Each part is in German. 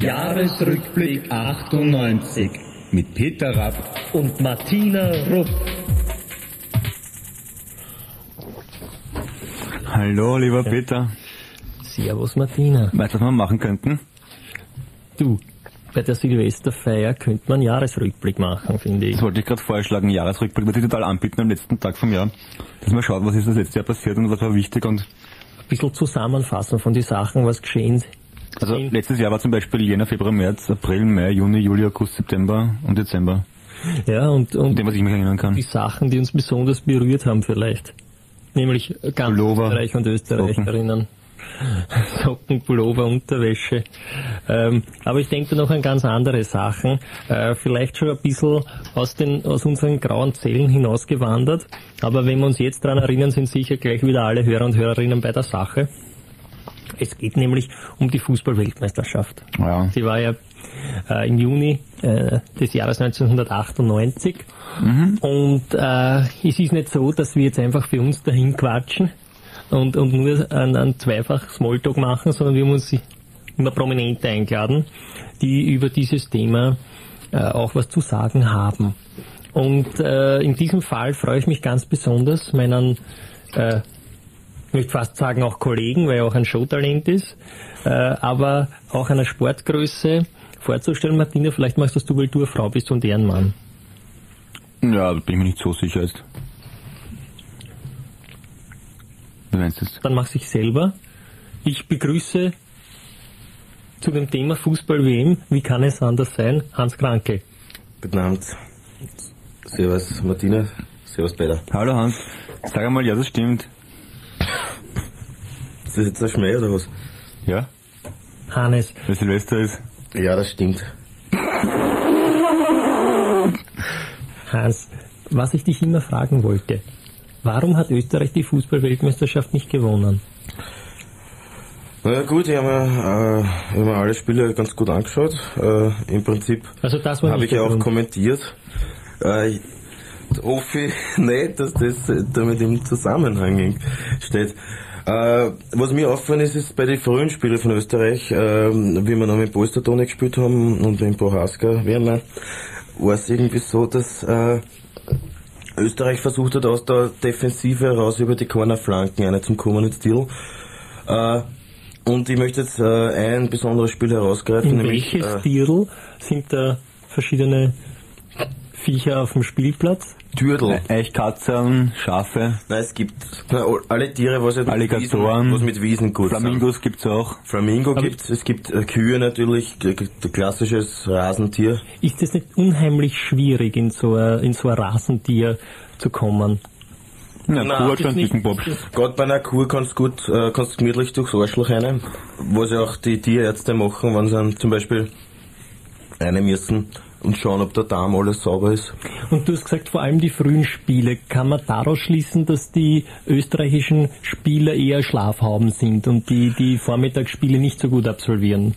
Jahresrückblick 98 mit Peter Rapp und Martina Rupp. Hallo, lieber Peter. Servus, Martina. Weißt du, was wir machen könnten? Du, bei der Silvesterfeier könnte man einen Jahresrückblick machen, finde ich. Das wollte ich gerade vorschlagen, Jahresrückblick, würde ich total anbieten am letzten Tag vom Jahr. Dass man schaut, was ist das letzte Jahr passiert und was war wichtig und... Ein bisschen zusammenfassen von den Sachen, was geschehen ist. Also letztes Jahr war zum Beispiel Jänner, Februar, März, April, Mai, Juni, Juli, August, September und Dezember. Ja, und dem, was ich mich erinnern kann. Die Sachen, die uns besonders berührt haben vielleicht. Nämlich ganz Pullover, Österreich und Österreicherinnen. Socken, Pullover, Unterwäsche. Aber ich denke noch an ganz andere Sachen. Vielleicht schon ein bisschen aus unseren grauen Zellen hinausgewandert. Aber wenn wir uns jetzt daran erinnern, sind sicher gleich wieder alle Hörer und Hörerinnen bei der Sache. Es geht nämlich um die Fußball-Weltmeisterschaft. Ja. Die war ja im Juni des Jahres 1998. Und es ist nicht so, dass wir jetzt einfach für uns dahin quatschen und nur einen zweifach Smalltalk machen, sondern wir haben uns immer Prominente eingeladen, die über dieses Thema auch was zu sagen haben. Und in diesem Fall freue ich mich ganz besonders, meinen ich möchte fast sagen auch Kollegen, weil er auch ein Showtalent ist, aber auch einer Sportgröße vorzustellen. Martina, vielleicht machst du, weil du eine Frau bist und er ein Mann. Ja, da bin ich mir nicht so sicher jetzt. Wie meinst du das? Dann mach's ich selber. Ich begrüße zu dem Thema Fußball-WM, wie kann es anders sein, Hans Kranke. Guten Abend. Servus Martina, servus Peter. Hallo Hans. Sag einmal, ja, das stimmt. Ist das jetzt ein Schmäh oder was? Ja? Hannes. Weil Silvester ist. Ja, das stimmt. Hans, was ich dich immer fragen wollte, warum hat Österreich die Fußball-Weltmeisterschaft nicht gewonnen? Na ja, gut, ich habe mir alle Spiele ganz gut angeschaut. Im Prinzip also das war habe ich ja auch kommentiert. Hoffe ich nicht, dass das damit im Zusammenhang steht. Was mir aufgefallen ist bei den frühen Spielen von Österreich, wie wir noch mit Polstertone gespielt haben und mit Prohaska, war es irgendwie so, dass Österreich versucht hat, aus der Defensive heraus über die Cornerflanken eine zum kommen ins Ziel. Und ich möchte jetzt ein besonderes Spiel herausgreifen. In nämlich welches Stil sind da verschiedene Viecher auf dem Spielplatz? Türdel. Eichkatzern, Schafe. Nein, es gibt alle Tiere, was Alligatoren, was mit Wiesen gut Flamingos sind. gibt's auch. Flamingo gibt's, es gibt Kühe natürlich, klassisches Rasentier. Ist es nicht unheimlich schwierig, in so ein Rasentier zu kommen? Ja, Kuh hat schon einen dicken Bob. Gerade bei einer Kuh kannst du gemütlich durchs Arschloch rein, was ja auch die Tierärzte machen, wenn sie dann zum Beispiel rein müssen und schauen, ob der Darm alles sauber ist. Und du hast gesagt, vor allem die frühen Spiele. Kann man daraus schließen, dass die österreichischen Spieler eher Schlafhauben sind und die Vormittagsspiele nicht so gut absolvieren?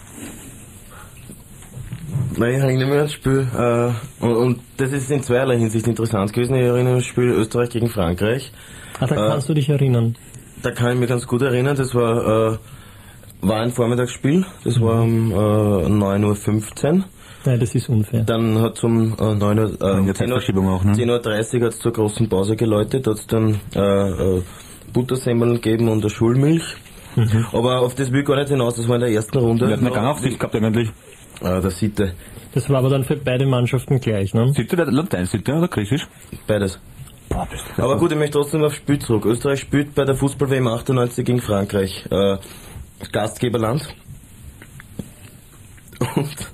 Nein, ich erinnere mich an das Spiel, und das ist in zweierlei Hinsicht interessant gewesen. Ich erinnere mich an das Spiel Österreich gegen Frankreich. Ah, da kannst du dich erinnern. Da kann ich mich ganz gut erinnern, das war ein Vormittagsspiel, das war um 9:15 Uhr. Nein, das ist unfair. Dann hat es um 10:30 Uhr hat's zur großen Pause geläutet, hat es dann Buttersemmeln gegeben und eine Schulmilch. Aber auf das will ich gar nicht hinaus, das war in der ersten Runde. Wir hatten eine Gangaufsicht gehabt eigentlich. Der Sitte. Das war aber dann für beide Mannschaften gleich, ne? Sitte, der Latein-Sitte oder Griechisch? Beides. Boah, aber gut, ich möchte trotzdem aufs Spiel zurück. Österreich spielt bei der Fußball-WM 98 gegen Frankreich. Gastgeberland. Und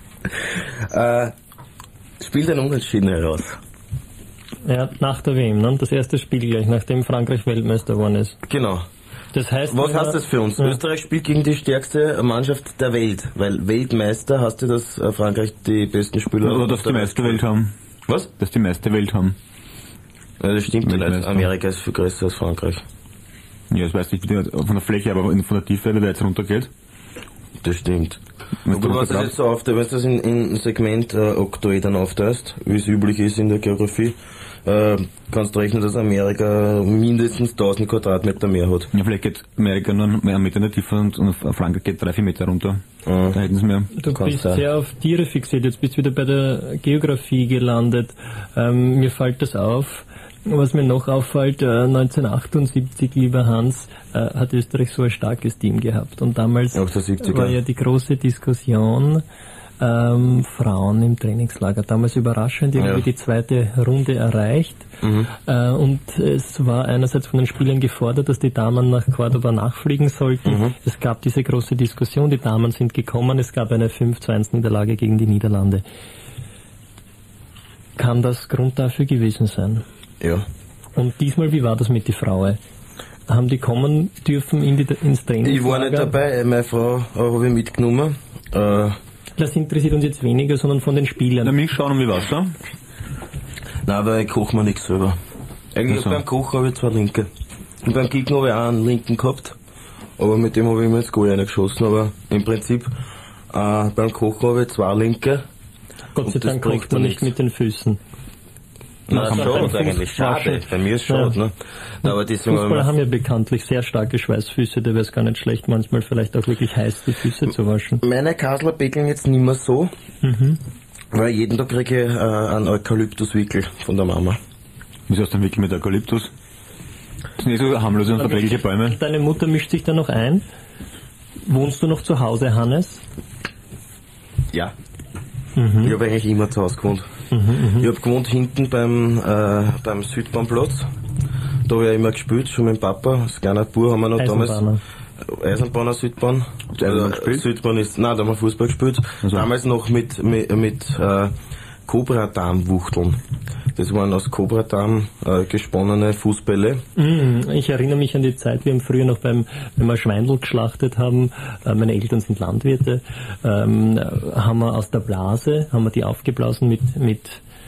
spielt ein Unentschieden heraus. Ja, nach der WM, ne? Das erste Spiel gleich, nachdem Frankreich Weltmeister geworden ist. Genau. Das heißt, was heißt das für uns? Ja. Österreich spielt gegen die stärkste Mannschaft der Welt, weil Weltmeister heißt ja, dass Frankreich die besten Spieler oder dass die meiste Welt haben. Was? Dass die meiste Welt haben. Ja, das stimmt nicht. Amerika ist viel größer als Frankreich. Ja, das weiß ich nicht von der Fläche, aber von der Tiefe, wie der jetzt runtergeht. Das stimmt. Und du hast das jetzt so wenn du das in Segment Oktoedern aufteilst, wie es üblich ist in der Geografie, kannst du rechnen, dass Amerika mindestens 1000 Quadratmeter mehr hat. Ja, vielleicht geht Amerika nur einen Meter in der Tiefe und Frankreich geht 3-4 Meter runter. Da hätten sie mehr. Du bist sehr auf Tiere fixiert, jetzt bist du wieder bei der Geografie gelandet. Mir fällt das auf. Was mir noch auffällt, 1978, lieber Hans, hat Österreich so ein starkes Team gehabt. Und damals war ja die große Diskussion, Frauen im Trainingslager. Damals überraschend irgendwie die zweite Runde erreicht. Und es war einerseits von den Spielern gefordert, dass die Damen nach Cordoba nachfliegen sollten. Es gab diese große Diskussion, die Damen sind gekommen, es gab eine 5-2-Niederlage gegen die Niederlande. Kann das Grund dafür gewesen sein? Ja. Und diesmal, wie war das mit den Frauen? Haben die kommen dürfen ins Trainingslager? Ich war nicht dabei, meine Frau habe ich mitgenommen. Das interessiert uns jetzt weniger, sondern von den Spielern. Na, mich schauen, wie war's da? Nein, weil ich koche mir nichts selber. Eigentlich beim Kochen habe ich 2 Linke. Und beim Kicken habe ich auch einen Linken gehabt. Aber mit dem habe ich mir ins Goal reingeschossen. Aber im Prinzip, beim Kochen habe ich 2 Linke. Gott sei Dank kocht man nicht mit den Füßen. Nein, das ist eigentlich schade. Bei mir ist es schade, ne? Aber Fußballer haben ja bekanntlich sehr starke Schweißfüße, da wäre es gar nicht schlecht, manchmal vielleicht auch wirklich heiß die Füße zu waschen. Meine Kasler beckeln jetzt nicht mehr so, weil jeden Tag kriege ich einen Eukalyptuswickel von der Mama. Wieso hast du einen Wickel mit Eukalyptus? Das sind so harmlose und verträgliche Bäume. Deine Mutter mischt sich da noch ein. Wohnst du noch zu Hause, Hannes? Ja. Ich habe eigentlich immer zu Hause gewohnt. Ich habe gewohnt hinten beim Südbahnplatz. Da habe ich immer gespielt, schon mit dem Papa. Als kleiner Bub haben wir noch damals Eisenbahner Südbahn. Südbahn ist, nein, da haben wir Fußball gespielt. Also. Damals noch mit Cobra-Darm-Wuchteln. Das waren aus Cobra-Darm gesponnene Fußbälle. Ich erinnere mich an die Zeit, wir haben früher noch wenn wir Schweindel geschlachtet haben, meine Eltern sind Landwirte, haben wir aus der Blase, haben wir die aufgeblasen mit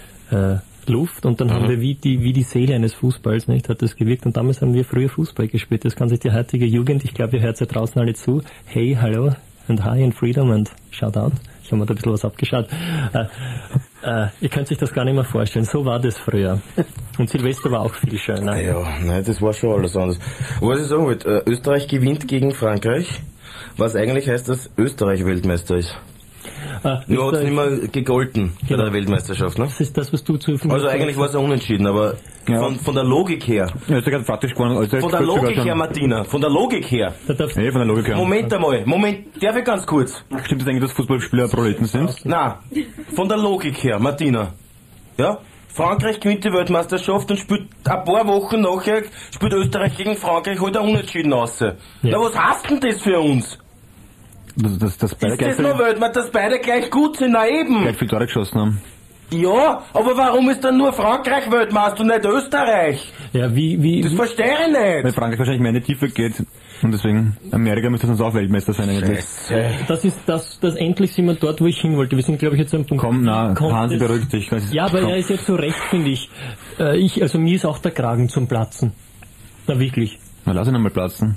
Luft und dann haben wir wie die Seele eines Fußballs, nicht, hat das gewirkt und damals haben wir früher Fußball gespielt. Das kann sich die heutige Jugend, ich glaube, ihr hört ja draußen alle zu, hey, hallo and hi and freedom and shout out. Ich habe mir da ein bisschen was abgeschaut. Ihr könnt sich das gar nicht mehr vorstellen. So war das früher. Und Silvester war auch viel schöner. Ja, nein, das war schon alles anders. Was ich sagen wollte, Österreich gewinnt gegen Frankreich, was eigentlich heißt, dass Österreich Weltmeister ist. Nur hat es nicht mehr gegolten bei der Weltmeisterschaft, ne? Das ist das, was du zu Also eigentlich war es ja unentschieden, aber von der Logik her. Österreich hat faktisch gewonnen. Von der Logik her, Martina, von der Logik her. Von der Logik her. Moment, darf ich ganz kurz? Stimmt das eigentlich, dass Fußballspieler Proleten sind? Nein, von der Logik her, Martina. Ja? Frankreich gewinnt die Weltmeisterschaft und spielt ein paar Wochen nachher, spielt Österreich gegen Frankreich halt ein Unentschieden raus. Ja. Na, was heißt denn das für uns? Das beide ist das nur Weltmeister, dass beide gleich gut sind? Na eben. Gleich viel Tore geschossen haben. Ja, aber warum ist dann nur Frankreich Weltmeister und nicht Österreich? Ja, das verstehe ich nicht. Weil Frankreich wahrscheinlich mehr in die Tiefe geht und deswegen Amerika müsste sonst auch Weltmeister sein eigentlich. Das ist das endlich sind wir dort, wo ich hin wollte. Wir sind, glaube ich, jetzt am Punkt. Komm, Hansi, beruhig dich. Ja, aber er ist ja zu Recht, finde ich. Also mir ist auch der Kragen zum Platzen. Na wirklich. Na, lass ihn einmal platzen.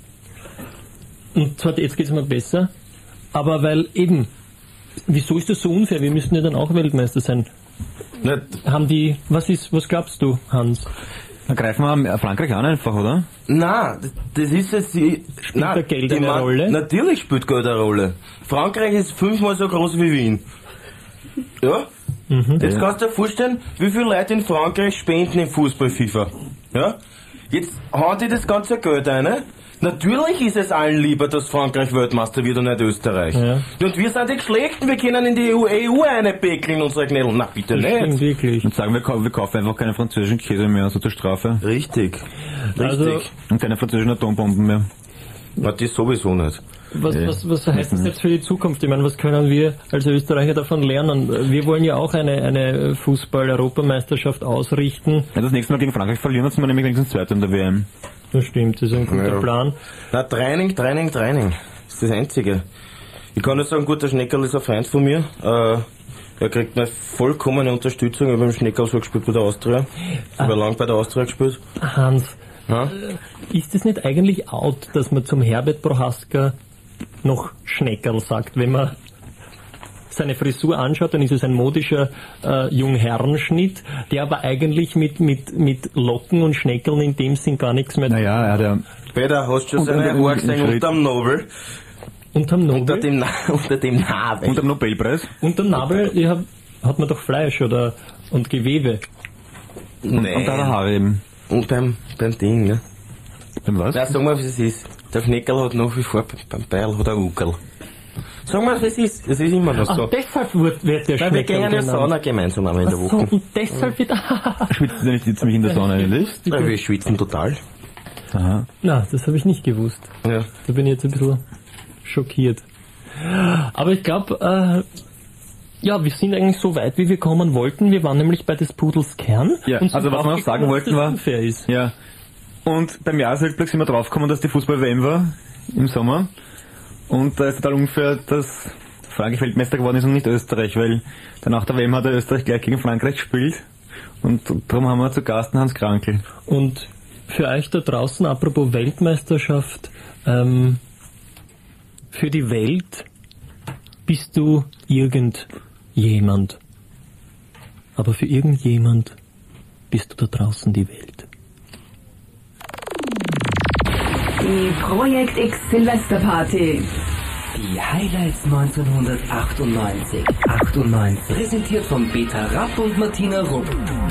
Und zwar, jetzt geht's mir besser, aber weil eben, wieso ist das so unfair? Wir müssten ja dann auch Weltmeister sein. Nicht. Haben die, was glaubst du, Hans? Dann greifen wir Frankreich an einfach, oder? Nein, das ist es. Spielt da Geld eine Rolle? Natürlich spielt Geld eine Rolle. Frankreich ist 5-mal so groß wie Wien. Ja? Jetzt kannst du dir vorstellen, wie viele Leute in Frankreich spenden im Fußball-FIFA. Ja? Jetzt hauen die das ganze Geld ein. Natürlich ist es allen lieber, dass Frankreich Weltmeister wird und nicht Österreich. Ja. Und wir sind die Schlechten, wir können in die EU einbeckeln, unsere Knädel. Na bitte nicht. Wirklich. Und sagen wir kaufen einfach keine französischen Käse mehr, also zur Strafe. Richtig. Also, und keine französischen Atombomben mehr. Na, das sowieso nicht. Was heißt das jetzt für die Zukunft? Ich meine, was können wir als Österreicher davon lernen? Wir wollen ja auch eine Fußball-Europameisterschaft ausrichten. Ja, das nächste Mal gegen Frankreich verlieren, dann sind wir nämlich wenigstens Zweiter in der WM. Das stimmt, das ist ein guter Plan. Na, Training. Das ist das Einzige. Ich kann nur sagen, gut, der Schneckerl ist ein Freund von mir. Er kriegt eine vollkommene Unterstützung. Ich habe beim Schneckerl so gespielt bei der Austria. Ich habe lange bei der Austria gespielt. Hans, ist es nicht eigentlich out, dass man zum Herbert Prohaska noch Schneckerl sagt, wenn man seine Frisur anschaut, dann ist es ein modischer Jungherrenschnitt, der aber eigentlich mit Locken und Schneckeln in dem Sinn gar nichts mehr... Naja, er hat ja... Peter, hast du schon seine Haare gesehen unterm Nobel? Unterm Nobel? Unter dem Nabel. Unter dem Nobelpreis? Unterm Nabel hat man doch Fleisch und Gewebe. Nee. Und deine Haare eben. Und beim Ding, ne? Beim was? Ja, sag mal, was es ist. Der Schneckel hat nach wie vor beim Beil hat er Uckel. Sag mal, was es ist. Es ist immer noch so. Deshalb wird der Weil wir Schneckel gehen ja in der genannt. Sauna gemeinsam einmal in der So, Woche. und deshalb wird... Schwitzt du nicht ziemlich in der Sonne eigentlich? Ja, wir schwitzen total. Aha. Na, das habe ich nicht gewusst. Ja. Da bin ich jetzt ein bisschen schockiert. Aber ich glaube, ja, wir sind eigentlich so weit, wie wir kommen wollten. Wir waren nämlich bei des Pudels Kern. Ja, und sind also was wir noch sagen draufgekommen, wollten dass das war... unfair ist. Ja. Und beim Jahresrückblick sind wir draufgekommen, dass die Fußball-WM war im Sommer. Und da ist total unfair, dass Frankreich Weltmeister geworden ist und nicht Österreich, weil nach der WM hat Österreich gleich gegen Frankreich gespielt. Und darum haben wir zu Gast Hans Krankl. Und für euch da draußen, apropos Weltmeisterschaft, für die Welt bist du irgendjemand. Aber für irgendjemand bist du da draußen die Welt. Die Projekt X Silvesterparty. Die Highlights 1998. Präsentiert von Peter Rapp und Martina Rupp.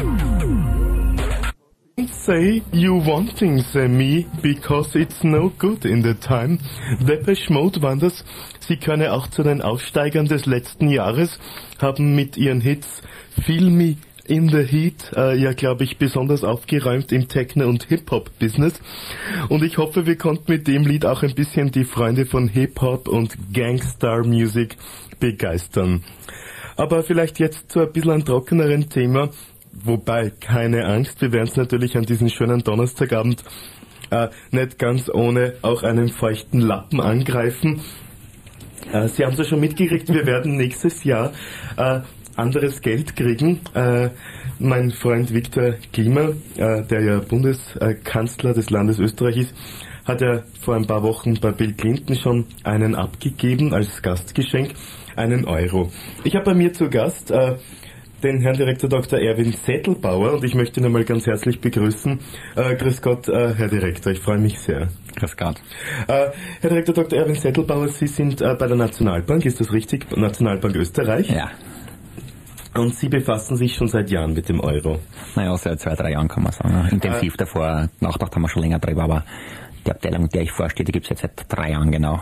Say you wanting me because it's no good in the time. Depeche Mode waren das. Sie gehören auch zu den Aufsteigern des letzten Jahres, haben mit ihren Hits Feel Me in the Heat, ja glaube ich besonders aufgeräumt im Techno- und Hip-Hop-Business. Und ich hoffe, wir konnten mit dem Lied auch ein bisschen die Freunde von Hip-Hop und Gangstar-Music begeistern. Aber vielleicht jetzt zu ein bisschen einem trockeneren Thema. Wobei, keine Angst, wir werden es natürlich an diesem schönen Donnerstagabend nicht ganz ohne auch einen feuchten Lappen angreifen. Sie haben es ja schon mitgekriegt, wir werden nächstes Jahr anderes Geld kriegen. Mein Freund Viktor Klima, der ja Bundeskanzler des Landes Österreich ist, hat ja vor ein paar Wochen bei Bill Clinton schon einen abgegeben als Gastgeschenk, einen Euro. Ich habe bei mir zu Gast den Herrn Direktor Dr. Erwin Zettelbauer und ich möchte ihn einmal ganz herzlich begrüßen. Grüß Gott, Herr Direktor, ich freue mich sehr. Grüß Gott. Herr Direktor Dr. Erwin Zettelbauer, Sie sind bei der Nationalbank, ist das richtig? Nationalbank Österreich? Ja. Und Sie befassen sich schon seit Jahren mit dem Euro? Naja, seit 2-3 Jahren kann man sagen. Intensiv davor, nachgedacht haben wir schon länger drüber, aber die Abteilung, der ich vorstehe, die gibt es jetzt seit 3 Jahren genau.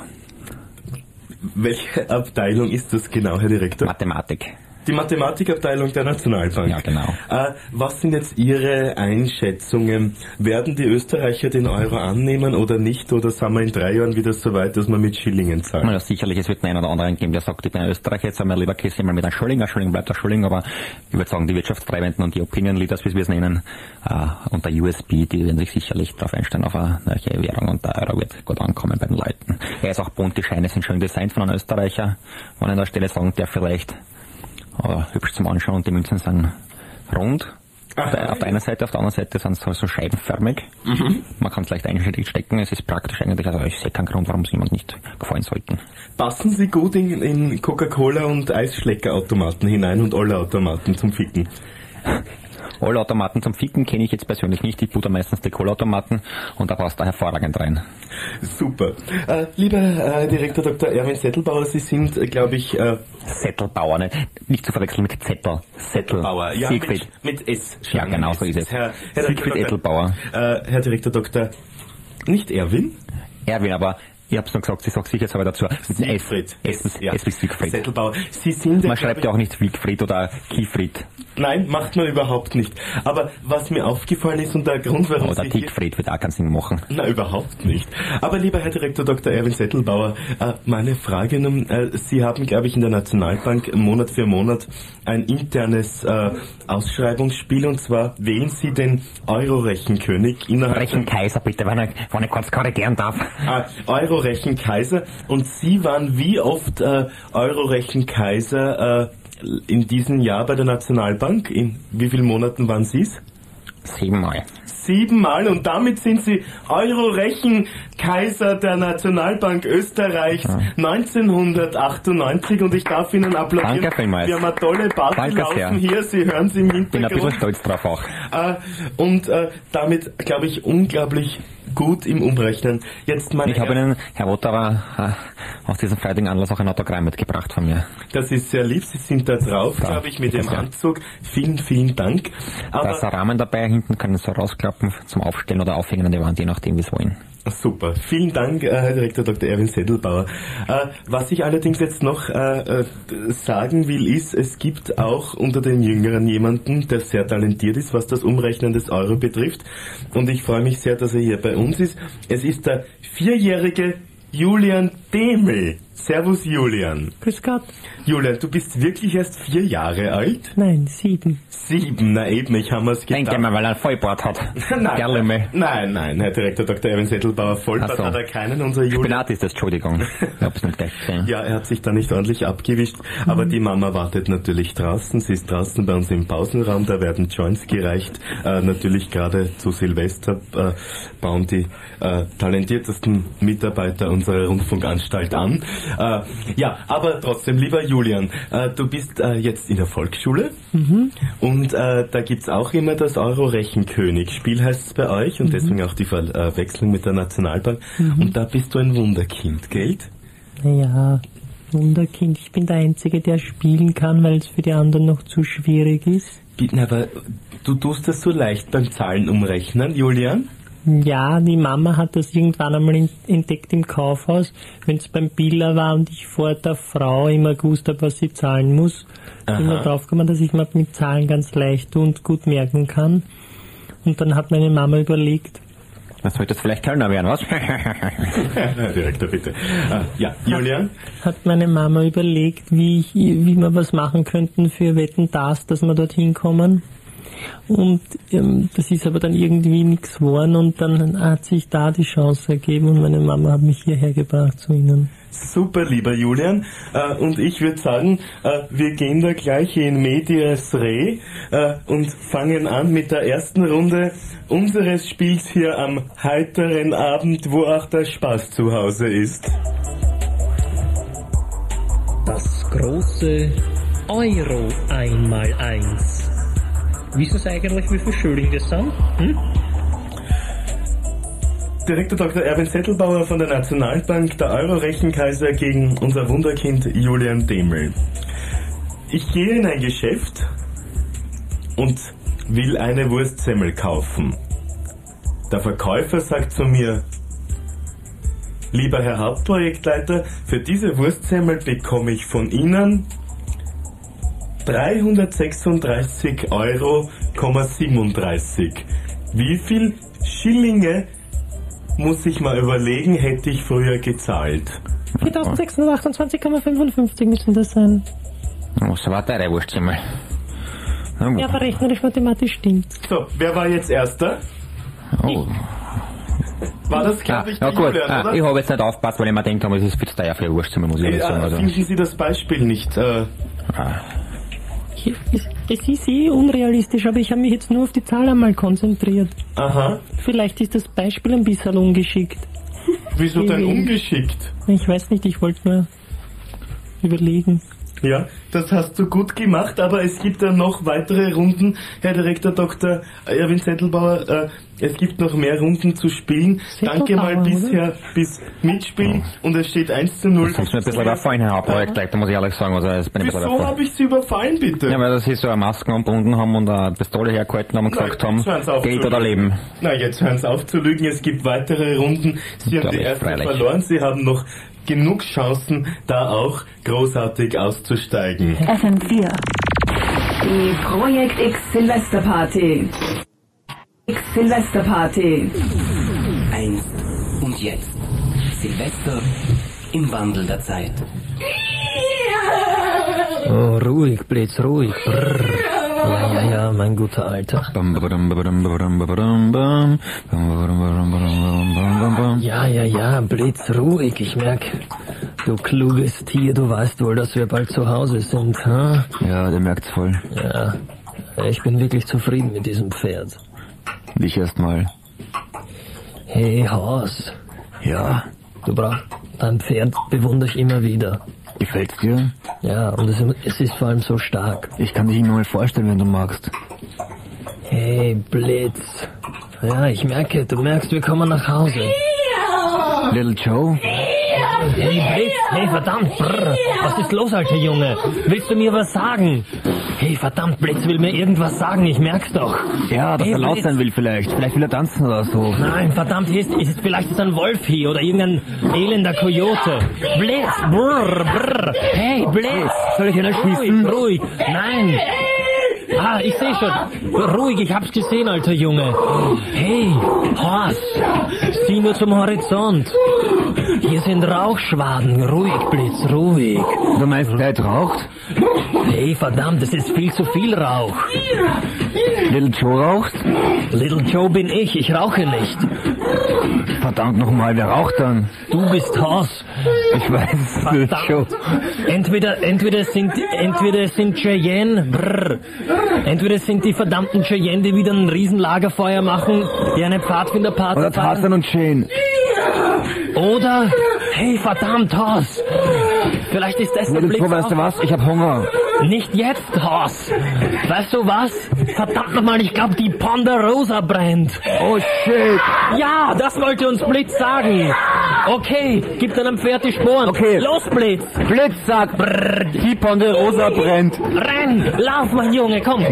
Welche Abteilung ist das genau, Herr Direktor? Mathematik. Die Mathematikabteilung der Nationalbank. Ja, genau. Was sind jetzt Ihre Einschätzungen? Werden die Österreicher den Euro annehmen oder nicht? Oder sind wir in 3 Jahren wieder so weit, dass wir mit Schillingen zahlen? Ja, sicherlich, es wird einen oder anderen geben, der sagt, ich bin ein Österreicher, jetzt haben wir lieber Käse mal mit einem Schilling bleibt ein Schilling, aber ich würde sagen, die Wirtschaftstreibenden und die Opinion Leaders, wie wir es nennen, und der USB, die werden sich sicherlich darauf einstellen, auf eine neue Währung, und der Euro wird gut ankommen bei den Leuten. Er ist auch bunt, die Scheine sind schön designt von einem Österreicher, wenn ich an der Stelle sagen darf, vielleicht hübsch zum Anschauen, und die Münzen sind rund. Auf der einen Seite, auf der anderen Seite sind sie so scheibenförmig. Man kann es leicht einstecken, es ist praktisch eigentlich, also ich sehe keinen Grund, warum es jemand nicht gefallen sollten. Passen Sie gut in Coca-Cola und Eisschleckerautomaten hinein und alle Automaten zum Ficken? Alle Automaten zum Ficken kenne ich jetzt persönlich nicht, ich tue da meistens die Cola-Automaten und da passt da hervorragend rein. Super. Lieber Direktor Dr. Erwin Zettelbauer, Sie sind, glaube ich... Zettelbauer, nicht zu verwechseln mit Zettel. Zettelbauer, ja, Siegfried. mit S. Ja, genau so ist es. Herr Siegfried Ettelbauer. Herr Direktor Dr. Nicht Erwin? Erwin, aber ich hab's noch gesagt, ich sag's sicher jetzt aber dazu. Mit einem S. Siegfried. S wie Siegfried. Zettelbauer. Sie sind... Man schreibt ja auch nicht Siegfried oder Kiefried. Nein, macht man überhaupt nicht. Aber was mir aufgefallen ist und der Grund, warum oder Sie... Oder Siegfried wird auch keinen Sinn machen. Na, überhaupt nicht. Aber lieber Herr Direktor Dr. Erwin Zettelbauer, meine Frage nun, Sie haben, glaube ich, in der Nationalbank Monat für Monat ein internes Ausschreibungsspiel, und zwar wählen Sie den Euro-Rechenkönig innerhalb... Rechenkaiser, bitte, wenn ich kurz korrigieren darf. Euro-Rechenkaiser. Und Sie waren wie oft Euro-Rechenkaiser in diesem Jahr bei der Nationalbank? In wie vielen Monaten waren Sie es? 7 Mal. 7-mal und damit sind Sie Euro-Rechenkaiser der Nationalbank Österreichs 1998 und ich darf Ihnen applaudieren. Danke vielmals. Wir haben eine tolle Party laufen hier, Sie hören sie im Hintergrund. Bin ein bisschen stolz drauf auch. Und damit, glaube ich, unglaublich gut im Umrechnen. Jetzt Ich habe Ihnen, Herr Wotterer, aus diesem feierlichen Anlass auch ein Autogramm mitgebracht von mir. Das ist sehr lieb, Sie sind da drauf, glaube ich, mit dem Anzug. Vielen, vielen Dank. Da ist ein Rahmen dabei, hinten können Sie rausklappen zum Aufstellen oder Aufhängen an die Wand, je nachdem, wie Sie wollen. Super, vielen Dank, Herr Direktor Dr. Erwin Sedlbauer. Was ich allerdings jetzt noch sagen will, ist, es gibt auch unter den Jüngeren jemanden, der sehr talentiert ist, was das Umrechnen des Euro betrifft. Und ich freue mich sehr, dass er hier bei uns ist. Es ist der 4-jährige Julian Demel. Servus, Julian. Grüß Gott. Julian, du bist wirklich erst 4 Jahre alt? Nein, 7. 7, na eben, ich habe mir's gedacht. Denke mal, weil er ein Vollbart hat. Nein, Herr Direktor Dr. Erwin Sedlbauer, Vollbart hat er keinen, unser Julian. Spinat ist das, Entschuldigung. Ich hab's nicht gleich gesehen. Ja, er hat sich da nicht ordentlich abgewischt, aber die Mama wartet natürlich draußen. Sie ist draußen bei uns im Pausenraum, da werden Joints gereicht. Natürlich gerade zu Silvester bauen die talentiertesten Mitarbeiter unserer Rundfunkanstalt an. Ja, aber trotzdem, lieber Julian, du bist jetzt in der Volksschule und da gibt's auch immer das Euro-Rechenkönig-Spiel, heißt es bei euch, und deswegen auch die Verwechslung mit der Nationalbank. Und da bist du ein Wunderkind, gell? Naja, Wunderkind, ich bin der Einzige, der spielen kann, weil es für die anderen noch zu schwierig ist. Aber du tust das so leicht beim Zahlen umrechnen, Julian? Ja, die Mama hat das irgendwann einmal entdeckt im Kaufhaus, wenn es beim Biller war und ich vor der Frau immer gewusst habe, was sie zahlen muss. Bin immer draufgekommen, dass ich mir mit Zahlen ganz leicht und gut merken kann. Und dann hat meine Mama überlegt, was sollte das vielleicht Kellner werden, was? Direktor, bitte. Ja, Julian? Hat meine Mama überlegt, wie wir was machen könnten für Wetten, dass wir dorthin kommen. Und das ist aber dann irgendwie nichts geworden und dann hat sich da die Chance ergeben und meine Mama hat mich hierher gebracht zu Ihnen. Super, lieber Julian. Und ich würde sagen, wir gehen da gleich in medias re und fangen an mit der ersten Runde unseres Spiels hier am heiteren Abend, wo auch der Spaß zu Hause ist. Das große Euro 1x1. Wissen Sie eigentlich, wie viele Schilling das sind? Direktor Dr. Erwin Sedlbauer von der Nationalbank, der Euro-Rechenkaiser gegen unser Wunderkind Julian Demel. Ich gehe in ein Geschäft und will eine Wurstsemmel kaufen. Der Verkäufer sagt zu mir, lieber Herr Hauptprojektleiter, für diese Wurstsemmel bekomme ich von Ihnen 336,37 €. Wie viel Schillinge, muss ich mal überlegen, hätte ich früher gezahlt? 4.628,55 müssen das sein. Was war deine Wurstsemmel? Ja, aber rechnerisch-mathematisch stimmt. So, wer war jetzt Erster? Oh. War das, glaube ich, der gut. Julian, oder? Ich habe jetzt nicht aufgepasst, weil ich mir gedacht habe, es ist viel zu teuer für eine Wurstsemmel, muss ich ehrlich sagen. Also. Finden Sie das Beispiel nicht? Es ist unrealistisch, aber ich habe mich jetzt nur auf die Zahl einmal konzentriert. Aha. Vielleicht ist das Beispiel ein bisschen ungeschickt. Wieso denn ungeschickt? Ich weiß nicht, ich wollte nur überlegen. Ja, das hast du gut gemacht, aber es gibt dann noch weitere Runden, Herr Direktor Dr. Erwin Sedlbauer, es gibt noch mehr Runden zu spielen. Danke mal bisher bis Mitspielen und es steht 1:0. Das ist mir ein bisschen überfallen, Herr Hauptprojektleiter, muss ich ehrlich sagen. Also, das bin ich Wieso habe ich Sie überfallen, bitte? Ja, weil Sie so eine Maske angebunden haben und eine Pistole hergehalten haben und gesagt haben, Geld oder Leben. Na, jetzt hören Sie auf zu lügen, es gibt weitere Runden. Sie haben die erste verloren, Sie haben noch genug Chancen, da auch großartig auszusteigen. FM4. Die Projekt X Silvesterparty. Silvesterparty. Einst und jetzt. Silvester im Wandel der Zeit. Oh, ruhig, Blitz, ruhig. Brrr. Ja, mein guter Alter. Ja, Blitz, ruhig. Ich merk, du kluges Tier, du weißt wohl, dass wir bald zu Hause sind, hm? Ja, der merkt's voll. Ja, ich bin wirklich zufrieden mit diesem Pferd. Dich erstmal. Hey, Horst. Ja, Du brauchst dein Pferd, bewundere ich immer wieder. gefällt's dir? Ja, und es ist vor allem so stark. Ich kann dich ihm mal vorstellen, wenn du magst. Hey, Blitz. Ja, du merkst, wir kommen nach Hause. Little Joe? Hey, Blitz, hey, verdammt, brr. Was ist los, alter Junge? Willst du mir was sagen? Hey, verdammt, Blitz will mir irgendwas sagen, ich merk's doch. Ja, dass Hey, er laut Blitz. sein will vielleicht. Vielleicht will er tanzen oder so. Nein, verdammt, vielleicht ist ein Wolf hier oder irgendein elender Kojote. Blitz, brr, brr. Hey, Blitz. Soll ich ihn erschießen? Ruhig, nein. Ah, ich sehe schon. Ruhig, ich hab's gesehen, alter Junge. Hey, Horst, sieh nur zum Horizont. Hier sind Rauchschwaden. Ruhig, Blitz, ruhig. Du meinst, der raucht? Hey, verdammt, es ist viel zu viel Rauch. Little Joe raucht? Little Joe bin ich rauche nicht. Verdammt nochmal, wer raucht dann? Du bist Horst. Ich weiß, Little Joe. Entweder sind Cheyenne, brr. Entweder sind die verdammten Cheyenne, die wieder ein Riesenlagerfeuer machen, die eine Pfadfinderparty Oder Tarzan und Shane. Oder, hey, verdammt, Horst. Vielleicht ist das der Little Blitz Joe, weißt du auch. was? Ich hab Hunger. Nicht jetzt, Horst. Weißt du was? Verdammt nochmal, ich glaube, die Ponderosa brennt. Oh shit. Ja, das wollte uns Blitz sagen. Okay, gib deinem Pferd die Sporen. Okay. Los, Blitz. Blitz sagt, die Ponderosa brennt. Renn, lauf, mein Junge, komm.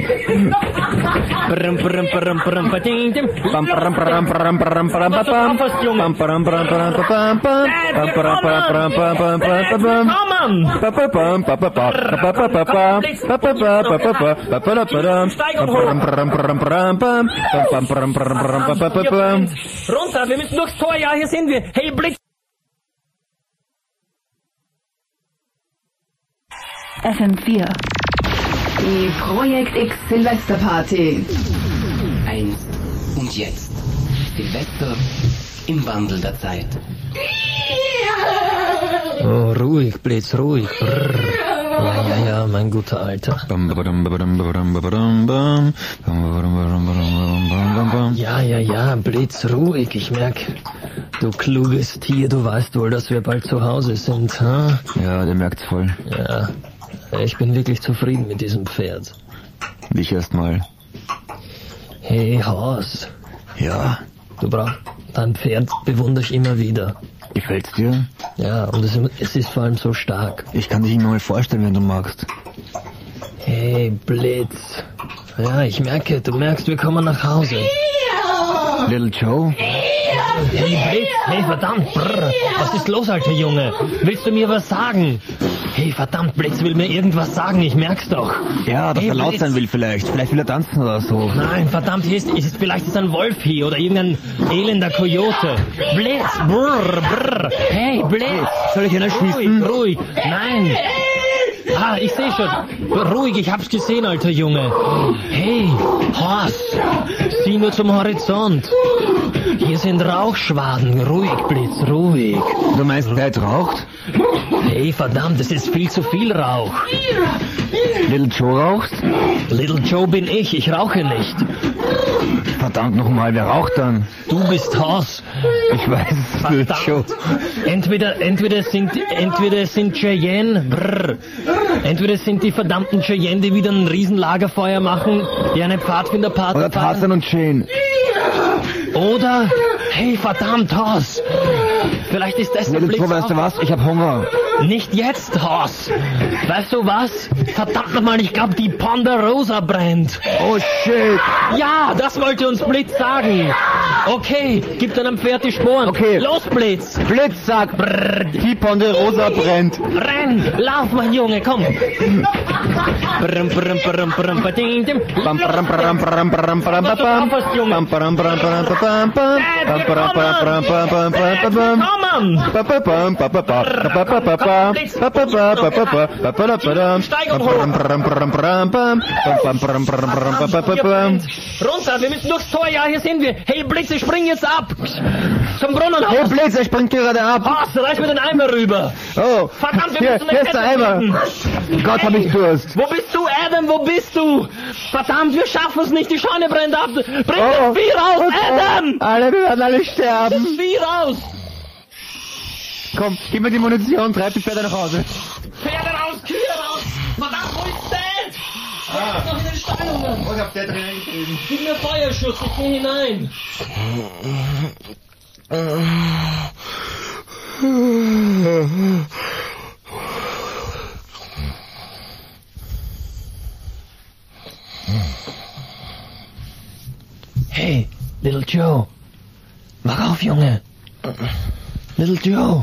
Brum, brum, brum, brum, bading, dim. Bam, bam, bam, bam, bam, bam, bam, bam. Aufwärts, Junge. Bam, bam, bam, bam, bam, bam, bam. Bam, bam, bam, bam, bam, bam, bam. Komm an. Ba, ba, bam, ba, ba, ba, ba, ba, ba, ba. Ba, ba, ba, ba, ba, ba, ba, ba, ba, ba, da. Steigung Bam, hoch. bam, bam, bam, bam, bam. Bam, bam, bam, bam, bam, ba, ba, Hier ba. brennt. Runter, wir müssen durchs Tor, ja, hier sind wir. Hey, Blitz. FM4. Die Projekt X Silvesterparty. Einst und jetzt. Silvester im Wandel der Zeit. Oh, ruhig, Blitz, ruhig. Brrr. Ja, mein guter Alter. Bam, ba, bam, ba, bam, ba, bam, ba, bam, bam. Bam, ba, bam, ba, bam, bam, bam, bam. Ja, Blitz, ruhig. Ich merk, du kluges Tier, du weißt wohl, dass wir bald zu Hause sind, ha? Ja, der merkt's voll. Ja, ich bin wirklich zufrieden mit diesem Pferd. Dich erstmal. Hey, Horst, Ja, du brauchst dein Pferd, bewundere ich immer wieder. gefällt's dir? Ja, und es ist vor allem so stark. Ich kann dich ihm mal vorstellen, wenn du magst. Hey, Blitz. Ja, du merkst, wir kommen nach Hause. Little Joe? Hey, Blitz, hey, verdammt, brr. Was ist los, alter Junge? Willst du mir was sagen? Hey, verdammt, Blitz will mir irgendwas sagen, ich merk's doch. Ja, dass Hey, er laut Blitz. sein will vielleicht. Vielleicht will er tanzen oder so. Nein, verdammt, vielleicht ist ein Wolf hier oder irgendein elender Kojote. Blitz, brr, brr. Hey, Blitz. Soll ich ihn erschießen? Ruhig, nein. Ah, ich sehe schon. Ruhig, ich hab's gesehen, alter Junge. Hey, Horst, sieh nur zum Horizont. Hier sind Rauchschwaden. Ruhig, Blitz, ruhig. Du meinst, der raucht? Hey, verdammt, es ist viel zu viel Rauch. Little Joe raucht? Little Joe bin ich rauche nicht. Verdammt nochmal, wer raucht dann? Du bist Horst. Ich weiß, Little Joe. Entweder sind Cheyenne, brr. Entweder sind die verdammten Cheyenne, die wieder ein Riesenlagerfeuer machen, die eine Pfadfinderparty Oder Tarzan und Shane. Oder, hey, verdammt, Horst. Vielleicht ist das der Little Blitz Joe, weißt du auch. was? Ich hab Hunger. Nicht jetzt, Horst. Weißt du was? Verdammt nochmal, ich glaube, die Ponderosa brennt. Oh shit. Ja, das wollte uns Blitz sagen. Okay, gib deinem Pferd die Sporen. Okay. Los, Blitz. Blitz sagt, die Ponderosa brennt. Renn, lauf, mein Junge, komm. Brum, brum, brum, brum, bading, dim. Bam, bam, bam, bam, bam, bam, bam, bam. Aufwärts, Junge. Bam, bam, bam, bam, bam, bam, bam. Bam, bam, bam, bam, bam, bam, bam. Komm an. Ba, ba, bam, ba, ba, ba, ba, ba, ba, ba. Ba, ba, ba, ba, ba, ba, ba, ba, ba, ba. Steigung Bam, bam, bam, bam, bam, bam. Bam, bam, bam, bam, bam, bam, bam, Hier bam. brennt. Runter, wir müssen durchs Tor, ja, hier sind wir. Hey, Blitz, ich spring jetzt ab. Zum Brunnen, Hey, Horst! Blitz, er springt gerade ab. Horst, reiß mir den Eimer rüber! Oh, Verdammt, wir hier müssen den ist der Eimer. Gott, hab ich Durst. Wo bist du, Adam? Wo bist du? Verdammt, wir schaffen es nicht, die Scheune brennt ab! Bring das Vieh raus, Adam! Wir werden alle Das sterben. Vieh raus! Komm, gib mir die Munition, treib die Pferde nach Hause. Pferde raus, Kühe raus! Verdammt, wo ist Dad? Der ist noch in den Stallungen! Ich hab der drinnen getrieben. Gib mir Feuerschutz, ich geh hinein! Hey, Little Joe. Wach auf, Junge. Little Joe.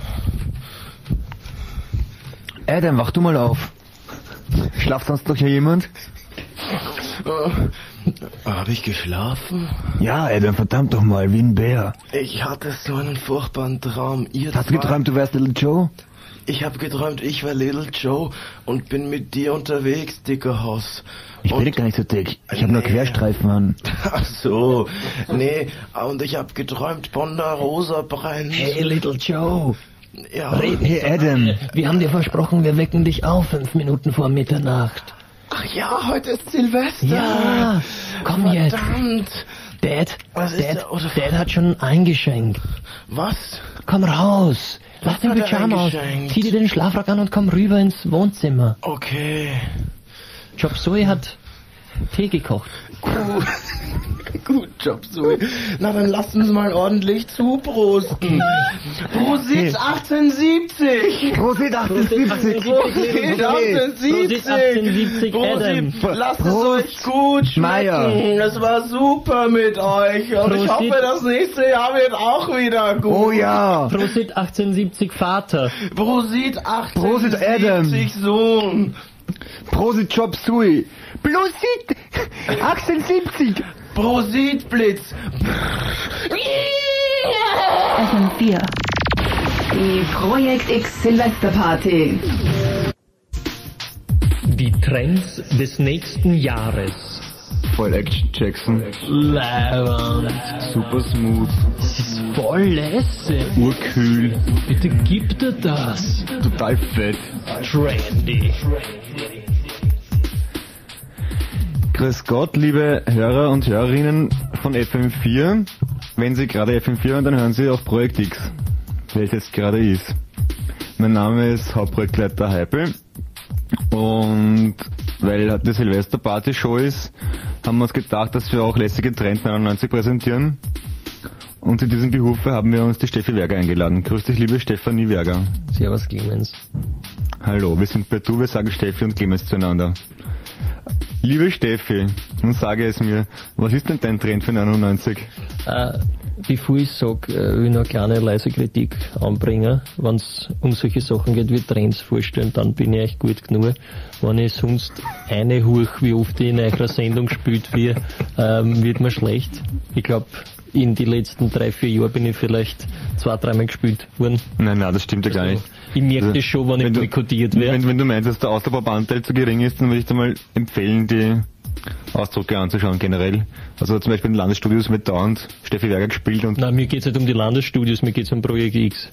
Adam, wach du mal auf. Schlaft sonst noch hier jemand? Habe ich geschlafen? Ja, Adam, verdammt doch mal, wie ein Bär. Ich hatte so einen furchtbaren Traum. Hast du geträumt, du wärst Little Joe? Ich habe geträumt, ich war Little Joe und bin mit dir unterwegs, dicker Haus. Ich bin gar nicht so dick. Ich habe nur Querstreifen an. Ach so, nee, und ich habe geträumt, Ponderosa brennt. Hey, Little Joe. Ja. Hey, Adam. Wir haben dir versprochen, wir wecken dich auf 5 Minuten vor Mitternacht. Ach ja, heute ist Silvester. Ja, komm jetzt. Verdammt. Dad, Was ist da, oder? Dad hat schon eingeschenkt. Was? Komm raus. Lass den hat er Pyjama aus. eingeschenkt? Zieh dir den Schlafrock an und komm rüber ins Wohnzimmer. Okay. Chop Suey hat Tee gekocht. Gut, Job, Zoe. Na, dann lasst uns mal ordentlich zuprosten. Prosit 1870. Prosit 78. Prosit 1870. Adam. Lasst es euch gut schmecken. Meier. Es war super mit euch. Und ich Prosit. hoffe, das nächste Jahr wird auch wieder gut. Oh ja. Prosit 1870 Vater. Prosit Prosit, 1870 Sohn. Prosit Chop Suey. Prosit 78. Prosit Blitz. FM4. Die Projekt X Silvesterparty. Die Trends des nächsten Jahres. Voll Action Jackson. Leibend. Super smooth. Das ist voll lässig. Urkühl. Bitte gib dir das. Total fett. Trendy. Grüß Gott, liebe Hörer und Hörerinnen von FM4. Wenn Sie gerade FM4 hören, dann hören Sie auch Projekt X, welches jetzt gerade ist. Mein Name ist Hauptprojektleiter Heipel und weil die Silvesterparty-Show ist, haben wir uns gedacht, dass wir auch lässige Trends 99 präsentieren. Und zu diesem Behufe haben wir uns die Steffi Werger eingeladen. Grüß dich, liebe Stefanie Werger. Servus, Clemens. Hallo, wir sind bei Du, wir sagen Steffi und Clemens zueinander. Liebe Steffi, nun sage es mir, was ist denn dein Trend für 99? Bevor ich sage, will ich noch eine kleine leise Kritik anbringen. Wenn es um solche Sachen geht wie Trends vorstellen, dann bin ich echt gut genug. Wenn ich sonst eine hoch, wie oft ich in einer Sendung gespielt wird, wird mir schlecht. Ich glaube, in die letzten 3-4 Jahren bin ich vielleicht 2-3 Mal gespielt worden. Nein, das stimmt ja gar nicht. Ich merke das schon, wenn ich boykottiert werde. Wenn du meinst, dass der Auslauferanteil zu gering ist, dann würde ich dir mal empfehlen, die Ausdrucke anzuschauen generell. Also zum Beispiel in den Landesstudios wird dauernd Steffi Werger gespielt und... Nein, mir geht's nicht um die Landesstudios, mir geht's um Projekt X.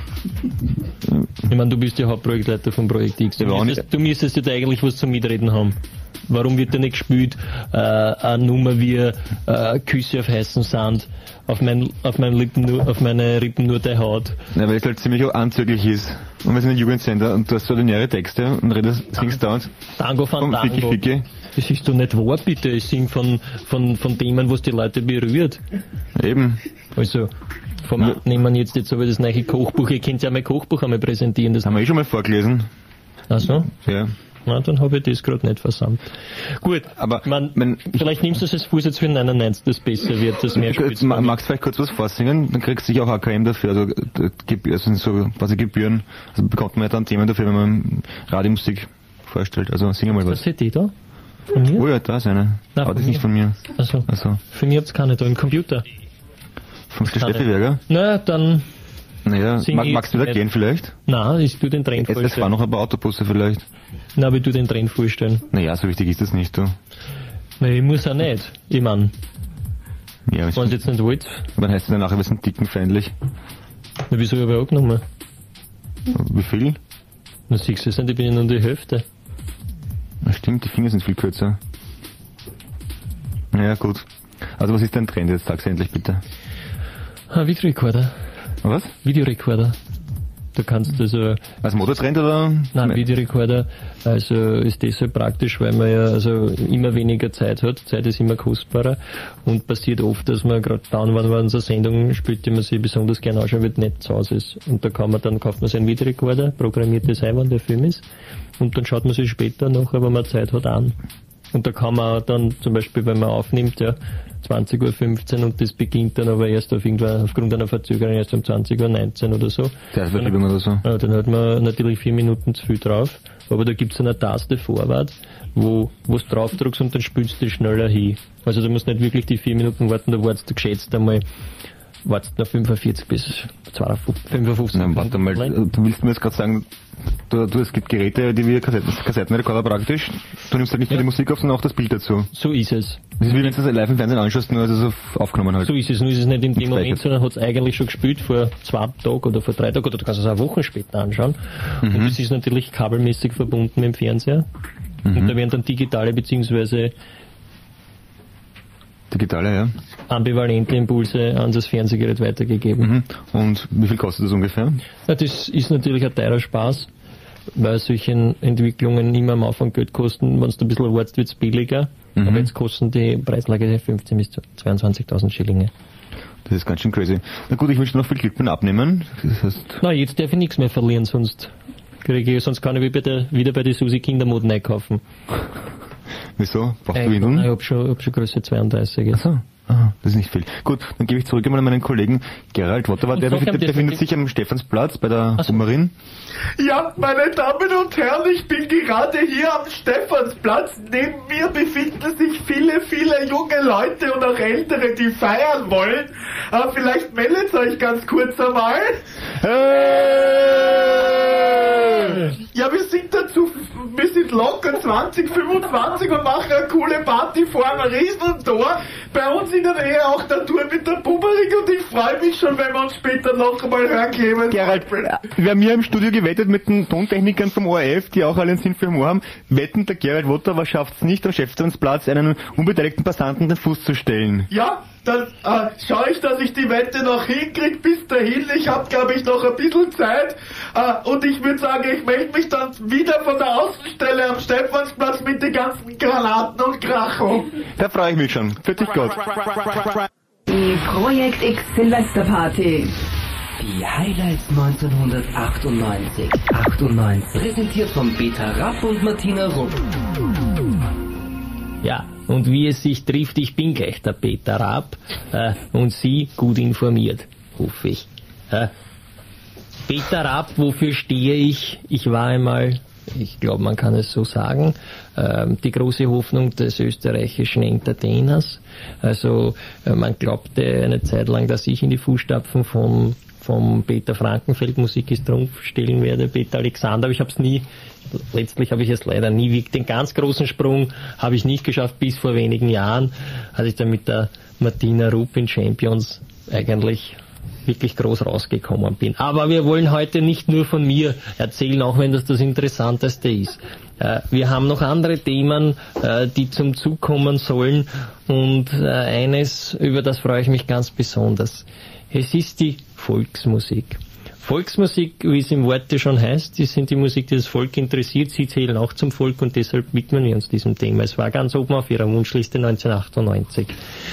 Ich meine, du bist ja Hauptprojektleiter von Projekt X. Du müsstest ja da eigentlich was zum Mitreden haben. Warum wird da nicht gespielt? Eine Nummer wie Küsse auf heißen Sand, auf meine Rippen nur deine Haut. Ja, weil es halt ziemlich anzüglich ist. Und wir sind ein Jugendsender und du hast so ordinäre Texte und singst dauernd Tango von Tango. Ficky Ficky. Das ist doch nicht wahr, bitte. Ich sing von Themen, was die Leute berührt. Eben. Also, nehmen wir jetzt so das neue Kochbuch. Ihr könnt ja mein Kochbuch einmal präsentieren. Das haben wir schon mal vorgelesen. Ach so? Ja. Na, dann habe ich das gerade nicht versammelt. Gut, aber vielleicht nimmst du es als Vorsatz für 99, dass besser wird, dass mehr spielst. Magst du vielleicht kurz was vorsingen? Dann kriegst du sicher auch AKM dafür, also so quasi Gebühren. Also bekommt man ja dann Themen dafür, wenn man Radiomusik vorstellt. Also sing mal was. Was ist die da? Von mir? Oh ja, da ist eine. Nein, aber das ist nicht von mir. Also. Für mich hab's keine da im Computer. Von der Steffi Werger? Na, dann... Naja, magst du da gehen vielleicht? Nein, ich tu den Trend vorstellen. Es fahren noch ein paar Autobusse vielleicht. Nein, aber ich tu den Trend vorstellen. Naja, so wichtig ist das nicht, du. Nein, ich muss auch nicht. Ich mein, Ja, Wenn ihr jetzt nicht wollt, dann heißt es dann nachher, wir sind dickenfeindlich. na, wieso habe ich auch genommen? Wie viel? Na, siehst du, ich bin ja nur die Hälfte. Na, stimmt, die Finger sind viel kürzer. Ja, gut. Also was ist dein Trend jetzt? Sag's endlich bitte. Videorekorder. Was? Videorekorder. Du kannst also... Als Motortrend oder? Nein, Videorekorder, also ist deshalb praktisch, weil man ja also immer weniger Zeit hat. Zeit ist immer kostbarer und passiert oft, dass man gerade dann, wenn man so eine Sendung spielt, die man sich besonders gerne anschauen wird, nicht zu Hause ist. Und da kauft man sich einen Videorekorder, programmiert das ein, wenn der Film ist, und dann schaut man sich später nachher, wenn man Zeit hat, an. Und da kann man dann zum Beispiel, wenn man aufnimmt, ja, 20:15 Uhr und das beginnt dann aber erst aufgrund einer Verzögerung erst um 20:19 Uhr oder so. Zeitverschiebung oder so. Ja, dann hat man natürlich 4 Minuten zu viel drauf, aber da gibt's eine Taste vorwärts, wo du drauf drückst und dann spülst du schneller hin. Also du musst nicht wirklich die 4 Minuten warten, da wartest du geschätzt einmal, wartest nach 45 bis 55. Nein, warte mal, du willst mir jetzt gerade sagen, es gibt Geräte, die wie Kassettenrekorder praktisch. Du nimmst halt nicht nur die Musik auf, sondern auch das Bild dazu. So ist es. Das ist wie wenn du das live im Fernsehen anschaust, nur dass es aufgenommen halt. So ist es. Nur ist es nicht in dem Moment, sondern hat es eigentlich schon gespielt vor 2 Tagen oder vor 3 Tagen, oder du kannst es auch Wochen später anschauen. Und es ist natürlich kabelmäßig verbunden mit dem Fernseher. Und da werden dann digitale bzw. ja. ambivalente Impulse an das Fernsehgerät weitergegeben. Und wie viel kostet das ungefähr? Ja, das ist natürlich ein teurer Spaß, weil solche Entwicklungen immer am Anfang Geld kosten. Wenn du ein bisschen wartest, wird es billiger. Aber jetzt kosten die Preislage 15.000 bis 22.000 Schillinge. Das ist ganz schön crazy. Na gut, ich wünsche dir noch viel Glück beim Abnehmen. Das heißt, na, jetzt darf ich nichts mehr verlieren, sonst kann ich wieder bei der Susi Kindermoden einkaufen. Wieso? Brauchst du Windeln? Ich hab schon Größe 32 jetzt. Achso. Ah, das ist nicht viel. Gut, dann gebe ich zurück einmal an meinen Kollegen Gerald Wotter. Der befindet sich am Stephansplatz bei der Hummerin. Ja, meine Damen und Herren, ich bin gerade hier am Stephansplatz. Neben mir befinden sich viele, viele junge Leute und auch Ältere, die feiern wollen. Vielleicht meldet euch ganz kurz einmal. Ja, wir sind locker 20, 25 und machen eine coole Party vor einem Riesentor. Bei uns in der Nähe auch der Tour mit der Bummerig und ich freue mich schon, wenn wir uns später noch einmal hören, Clemens. Gerald, wir haben hier im Studio gewettet mit den Tontechnikern vom ORF, die auch alle einen Sinn für Humor haben. Wetten, der Gerald Wotter, aber schafft es nicht, am Stephansplatz einen unbeteiligten Passanten den Fuß zu stellen. Ja, dann schaue ich, dass ich die Wette noch hinkriege bis dahin. Ich habe, glaube ich, noch ein bisschen Zeit. Und ich würde sagen, ich melde mich dann wieder von der Außenstelle am Stephansplatz mit den ganzen Granaten und Krachel. Da freue ich mich schon. Für dich Gott. Die Projekt X Silvesterparty. Die Highlights 1998. Präsentiert von Peter Rapp und Martina Rupp. Ja, und wie es sich trifft, ich bin gleich der Peter Rapp und Sie gut informiert, hoffe ich. Peter Rapp, wofür stehe ich? Ich war einmal, ich glaube, man kann es so sagen, die große Hoffnung des österreichischen Entertainers. Also man glaubte eine Zeit lang, dass ich in die Fußstapfen vom Peter Frankenfeld, Musik ist Trumpf, stellen werde, Peter Alexander, aber ich habe es nie, letztlich habe ich es leider nie, den ganz großen Sprung habe ich nicht geschafft, bis vor wenigen Jahren, als ich dann mit der Martina Rupp in Champions eigentlich wirklich groß rausgekommen bin. Aber wir wollen heute nicht nur von mir erzählen, auch wenn das Interessanteste ist. Wir haben noch andere Themen, die zum Zug kommen sollen und eines, über das freue ich mich ganz besonders. Es ist die Volksmusik. Volksmusik, wie es im Worte schon heißt, das sind die Musik, die das Volk interessiert. Sie zählen auch zum Volk und deshalb widmen wir uns diesem Thema. Es war ganz oben auf Ihrer Wunschliste 1998.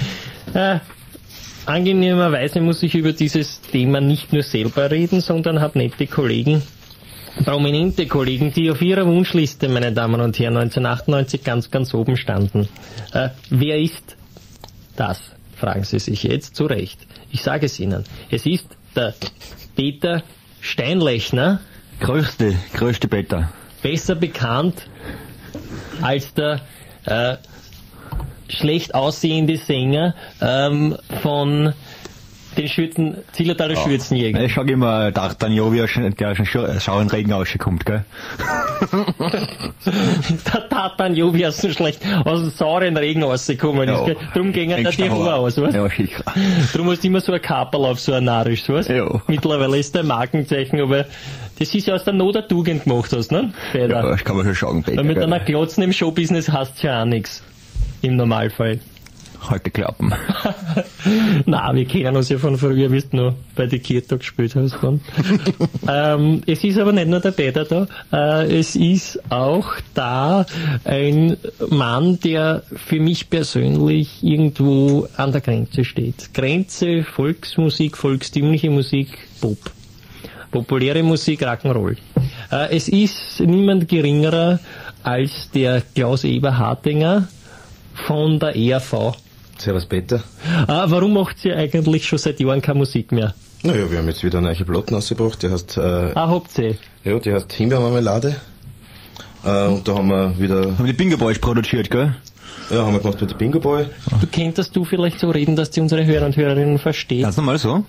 Angenehmerweise muss ich über dieses Thema nicht nur selber reden, sondern habe nette Kollegen, prominente Kollegen, die auf ihrer Wunschliste, meine Damen und Herren, 1998 ganz, ganz oben standen. Wer ist das? Fragen Sie sich jetzt zu Recht. Ich sage es Ihnen. Es ist der Peter Steinlechner. Größte Peter. Besser bekannt als der schlecht aussehende Sänger von den Zillertaler Schürzenjäger. Ich schau immer D'Artagnan, wie der schon Schauenregen rauskommt, gell? Der Tatanjo wär's so schlecht aus dem sauren Regen rausgekommen ist. Gell? Drum gingen da die Haare aus, weißt? Ja, sicher. Drum hast du immer so ein Kaperl auf, so ein Narisch, weißt? Ja. Mittlerweile ist der Markenzeichen, aber das ist ja aus der Not der Tugend gemacht hast, ne? Peter? Ja, das kann man schon sagen, Peter. Weil mit gell. einer Glotzen im Showbusiness hast du ja auch nichts. Im Normalfall. Heute klappen. Na, wir kennen uns ja von früher, wie du noch bei die Kirtag gespielt hast. Es ist aber nicht nur der Peter da, es ist auch da ein Mann, der für mich persönlich irgendwo an der Grenze steht. Grenze, Volksmusik, volkstümliche Musik, Pop. Populäre Musik, Rock'n'Roll. Es ist niemand geringerer als der Klaus Eber-Hartinger von der ERV. Servus Peter. Warum macht ihr eigentlich schon seit Jahren keine Musik mehr? Naja, wir haben jetzt wieder eine neue Platten rausgebracht, die heißt, habt ihr? ja, die heißt Himbeermarmelade. Und da haben wir wieder, Haben die Bingo Boys produziert, gell? ja, haben wir gemacht mit der Bingo Boy. Könntest du vielleicht so reden, dass die unsere Hörer und Hörerinnen verstehen? Ganz normal so.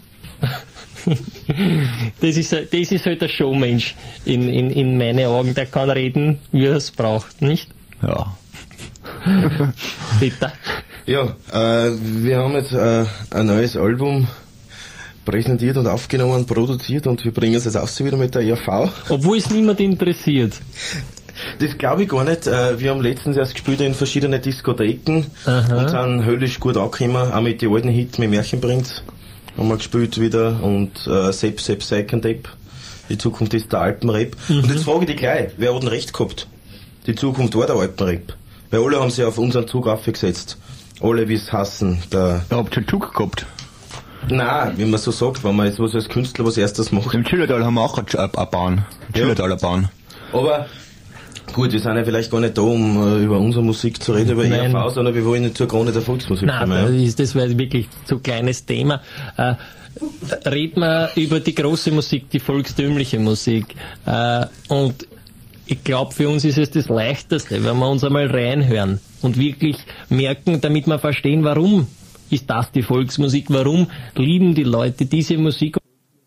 Das ist halt der Showmensch in meinen Augen, der kann reden, wie er es braucht, nicht? Ja. Bitte. Ja, wir haben jetzt ein neues Album präsentiert und aufgenommen, produziert und wir bringen es jetzt aus wieder mit der ERV. Obwohl es niemand interessiert. Das glaube ich gar nicht. Wir haben letztens erst gespielt in verschiedenen Diskotheken und sind höllisch gut angekommen, auch mit den alten Hits, mit Märchenprinz haben wir gespielt wieder und Sepp, Second Tape. Die Zukunft ist der Alpenrap. Und jetzt frage ich dich gleich, wer hat denn recht gehabt? Die Zukunft war der Alpenrap. Weil alle haben sich auf unseren Zug aufgesetzt. Alle, wie es hassen. Ihr habt schon Zug gehabt. Nein, wie man so sagt, wenn man jetzt was als Künstler was erstes macht. Im Schillertal haben wir auch eine Bahn. Schillertaler Bahn. Aber gut, wir sind ja vielleicht gar nicht da, um über unsere Musik zu reden, über Nein. ERV, sondern wir wollen nicht zur Krone der Volksmusik Nein, kommen. das wäre wirklich zu kleines Thema. Reden wir über die große Musik, die volkstümliche Musik. Und ich glaube, für uns ist es das Leichteste, wenn wir uns einmal reinhören und wirklich merken, damit wir verstehen, warum ist das die Volksmusik, warum lieben die Leute diese Musik.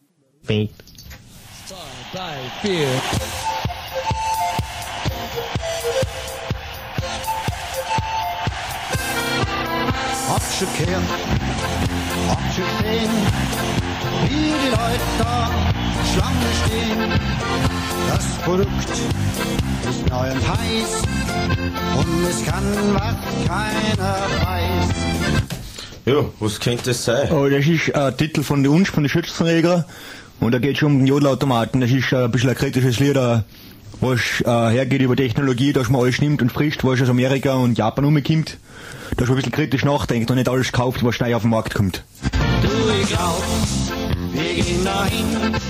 Hab's schon gehört, hab's schon gesehen, wie die Leute da Schlange stehen. Das Produkt ist neu und heiß und es kann, was keiner weiß. Ja, was könnte das sein? Oh, das ist ein Titel von der Unsch, von den Schützenjäger. Und da geht es um den Jodelautomaten. Das ist ein bisschen ein kritisches Lied, was hergeht über Technologie, dass man alles nimmt und frischt, was aus Amerika und Japan umkommt. Dass man ein bisschen kritisch nachdenkt und nicht alles kauft, was schnell auf den Markt kommt. Du, ich glaub, wir gehen dahin,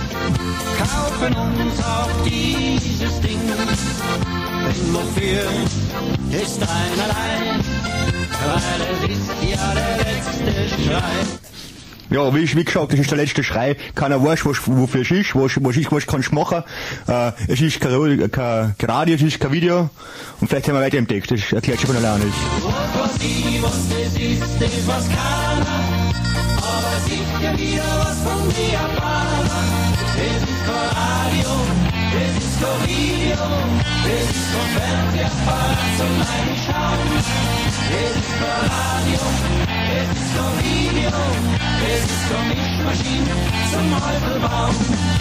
kaufen uns auch dieses Ding. Denn wofür ist einerlei, weil es ist ja der letzte Schrei. Ja, wie gesagt, das ist der letzte Schrei. Keiner weiß, wofür es ist, was kannst du machen. Es ist kein Radio, es ist kein Video. Und vielleicht haben wir weiter im Text, das erklärt sich von alleine nicht. Was ich, was das ist, das was keiner, aber sicher wieder was von den Japanern. Es ist kein Radio, es ist kein Video, es ist kein Fernsehapparat zum Reinschauen. Es ist kein Radio, es ist kein Video, es ist keine Mischmaschine zum Häuselbauen.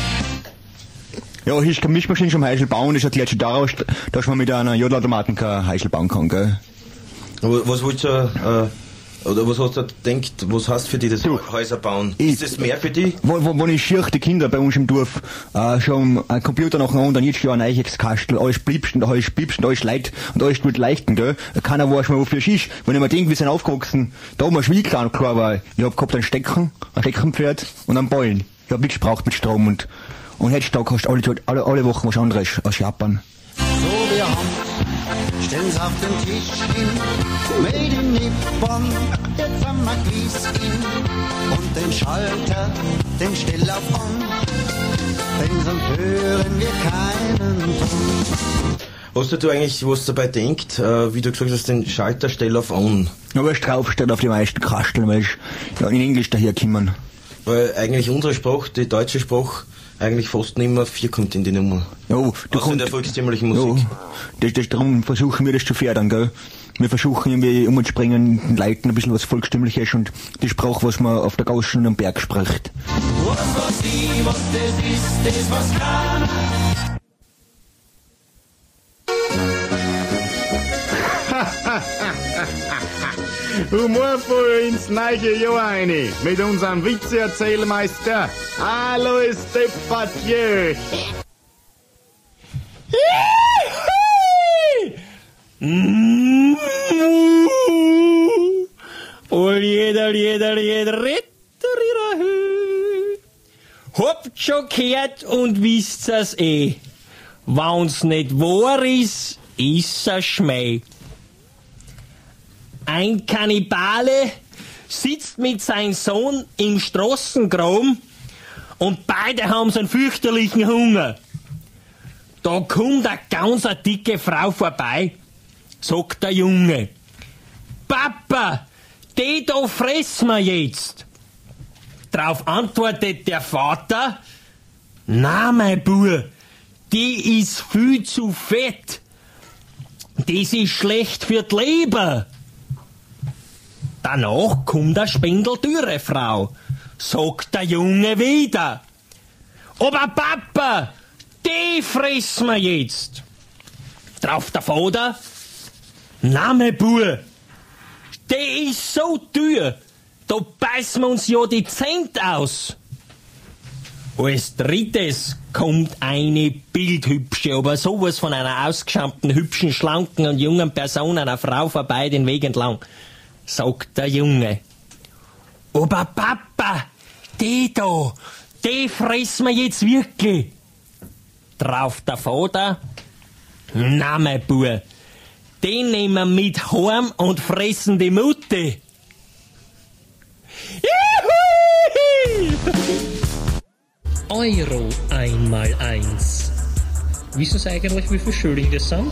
Ja, es ist keine Mischmaschine zum Häusel bauen, das erklärt sich daraus, dass man mit einer Jodelautomaten kein Häusel bauen kann, gell? Aber was wolltest du, oder was hast du gedacht, was heißt für dich das Häuser bauen? Ist das mehr für dich? Wo ich schier die Kinder bei uns im Dorf schon einen Computer nach und dann jetzt schon ein neues Kastel, alles bliebst und alles leid und alles wird leichten, gell? Keiner weiß mehr, wofür es ist. Wenn ich mir denke, wir sind aufgewachsen, da haben wir Schwiegklan, klar war, ich hab gehabt ein Steckenpferd und einen Ballen. Ich hab nichts gebraucht mit Strom und heutzutage hast du alle Wochen was anderes aus Japan. So wir haben's, stellen's auf den Tisch hin, made in Nippon, jetzt haben wir Gießin und den Schalter, den stell auf on, denn sonst hören wir keinen Ton. Hast du eigentlich was dabei denkt, wie du gesagt hast, den Schalter stell auf on? Ja, weil es draufsteht auf die meisten Kasteln, weil es ja in Englisch daherkommen. Weil eigentlich unsere Sprache, die deutsche Sprache, eigentlich fast nicht mehr vierkommt in die Nummer. Ja, außer in der volkstümlichen Musik. Ja, darum versuchen wir das zu fördern, gell? Wir versuchen irgendwie umzuspringen, den Leuten ein bisschen was Volkstümliches und die Sprache, was man auf der Gassen und am Berg spricht. Was das ist, das was keiner. Humorvoll ins neue Jahr rein mit unserem Witzeerzählmeister Alois Depardieu. Habt schon gehört und wisst es wenn's nicht wahr ist, ist es Schmäh. Ein Kannibale sitzt mit seinem Sohn im Straßengraben und beide haben so einen fürchterlichen Hunger. Da kommt eine ganz dicke Frau vorbei, sagt der Junge. Papa, die da fressen wir jetzt. Drauf antwortet der Vater, na mein Bub, die ist viel zu fett. Das ist schlecht für die Leber. Danach kommt eine spindeldürre Frau, sagt der Junge wieder. Aber Papa, die fressen wir jetzt. Drauf der Vater, na mein Bub, die ist so teuer, da beißen wir uns ja die Zent aus. Als drittes kommt eine bildhübsche, aber sowas von einer ausgeschammten, hübschen, schlanken und jungen Person, einer Frau vorbei den Weg entlang. Sagt der Junge. Aber Papa, die da, die fressen wir jetzt wirklich. Drauf der Vater, na mein Bub, die nehmen wir mit heim und fressen die Mutter. Euro 1x1. Wissen Sie eigentlich, wie viel Schilling das sind?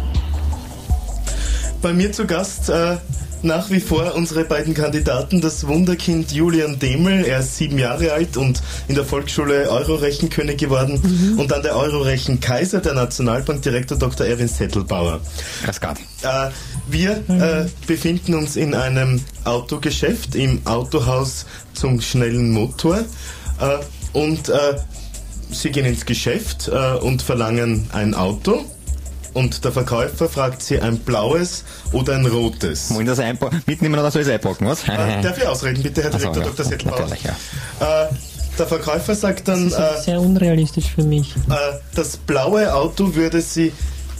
Bei mir zu Gast nach wie vor unsere beiden Kandidaten, das Wunderkind Julian Demel, er ist 7 Jahre alt und in der Volksschule Eurorechenkönig geworden, und dann der Eurorechenkaiser, der Nationalbankdirektor Dr. Erwin Settelbauer. Grüß Gott. Wir befinden uns in einem Autogeschäft im Autohaus zum schnellen Motor und Sie gehen ins Geschäft und verlangen ein Auto. Und der Verkäufer fragt Sie, ein blaues oder ein rotes? Wollen das mitnehmen oder soll ich es einpacken, was? Darf ich ausreden, bitte, Herr Direktor Dr. Settelbauer? Natürlich, ja. Der Verkäufer sagt dann... Das ist sehr unrealistisch für mich. Das blaue Auto würde Sie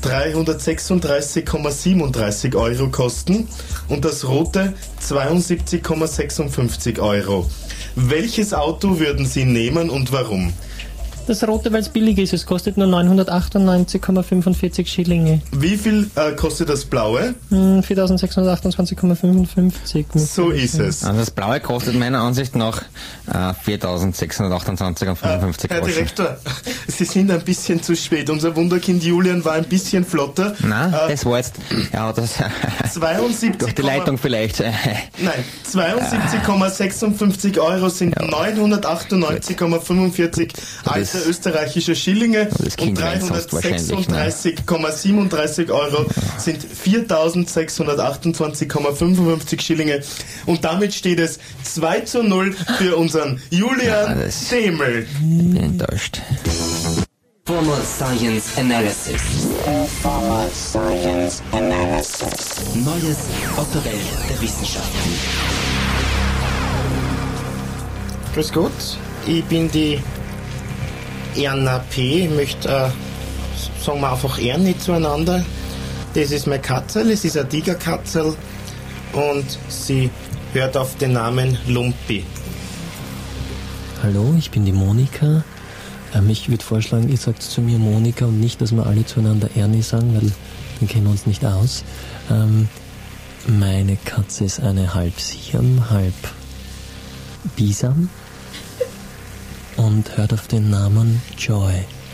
336,37 Euro kosten und das rote 72,56 Euro. Welches Auto würden Sie nehmen und warum? Das rote, weil es billig ist. Es kostet nur 998,45 Schillinge. Wie viel kostet das blaue? 4.628,55. So ist es. Also das blaue kostet meiner Ansicht nach 4.628,55 Herr Direktor, Sie sind ein bisschen zu spät. Unser Wunderkind Julian war ein bisschen flotter. Nein, das war jetzt... Ja, das... 72, durch die Leitung vielleicht. Nein, 72,56 Euro sind 998,45 alte österreichische Schillinge und 336,37 Euro sind 4.628,55 Schillinge. Und damit steht es 2:0 für unseren Julian Demel. Ich bin enttäuscht. Informal Science Analysis. Informal Science Analysis. Neues aus der Welt der Wissenschaften. Grüß Gott, ich bin die Erna P. Ich möchte, sagen wir einfach Erni zueinander. Das ist meine Katzel, es ist eine Tigerkatzel und sie hört auf den Namen Lumpi. Hallo, ich bin die Monika. Ich würde vorschlagen, ihr sagt zu mir Monika und nicht, dass wir alle zueinander Erni sagen, weil dann kennen wir uns nicht aus. Meine Katze ist eine halb Siam, halb Bisam und hört auf den Namen Joy.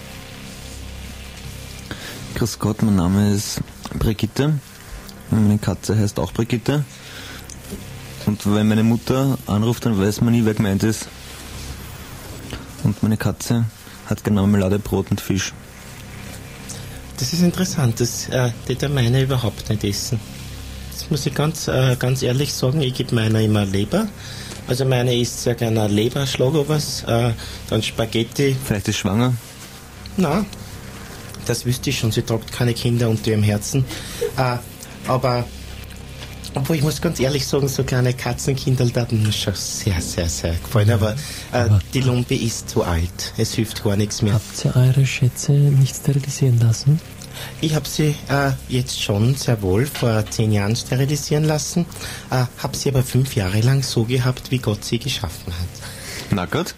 Grüß Gott, mein Name ist Brigitte. Meine Katze heißt auch Brigitte. Und wenn meine Mutter anruft, dann weiß man nie, wer gemeint ist. Und meine Katze hat gerne Marmelade, Brot und Fisch. Das ist interessant, das der meine überhaupt nicht essen. Das muss ich ganz ehrlich sagen, ich gebe meiner immer Leber. Also meine isst sehr gerne Leber, Schlagobers, dann Spaghetti. Vielleicht ist schwanger? Na, das wüsste ich schon, sie tragt keine Kinder unter ihrem Herzen. Aber obwohl ich muss ganz ehrlich sagen, so kleine Katzenkinder, die hatten mir schon sehr, sehr, sehr gefallen. Aber die Lumpi ist zu alt. Es hilft gar nichts mehr. Habt ihr eure Schätze nicht sterilisieren lassen? Ich habe sie jetzt schon sehr wohl vor 10 Jahren sterilisieren lassen. Habe sie aber 5 Jahre lang so gehabt, wie Gott sie geschaffen hat. Nackert?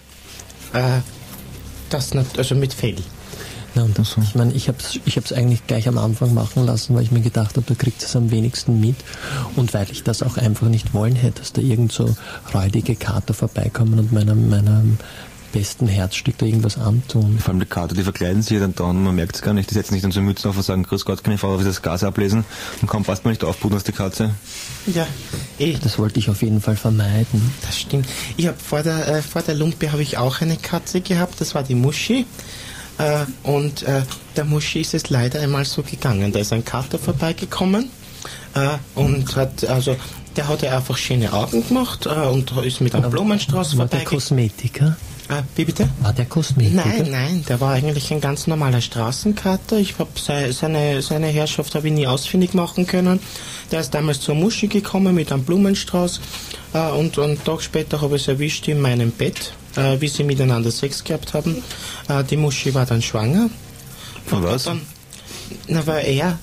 Das nicht, also mit Fell. Na, und das, ich meine, ich hab's eigentlich gleich am Anfang machen lassen, weil ich mir gedacht habe, da kriegt es am wenigsten mit. Und weil ich das auch einfach nicht wollen hätte, dass da irgend so räudige Kater vorbeikommen und meinem besten Herzstück da irgendwas antun. Vor allem die Kater, die verkleiden sich dann da und man merkt es gar nicht. Die setzen sich dann so Mützen auf und sagen, grüß Gott, kann ich Frau das Gas ablesen? Und kaum passt man nicht aufpudern als die Katze. Ja, das wollte ich auf jeden Fall vermeiden. Das stimmt. Ich habe vor der Lumpe habe ich auch eine Katze gehabt, das war die Muschi. Und der Muschi ist es leider einmal so gegangen. Da ist ein Kater vorbeigekommen und der hat ja einfach schöne Augen gemacht und ist mit einem Blumenstrauß vorbeigekommen. War der Kosmetiker? Wie bitte? War der Kosmetiker? Nein, der war eigentlich ein ganz normaler Straßenkater. Ich habe seine Herrschaft habe ich nie ausfindig machen können. Der ist damals zur Muschi gekommen mit einem Blumenstrauß und einen Tag später habe ich es erwischt in meinem Bett, wie sie miteinander Sex gehabt haben. Die Muschi war dann schwanger. Von was? Der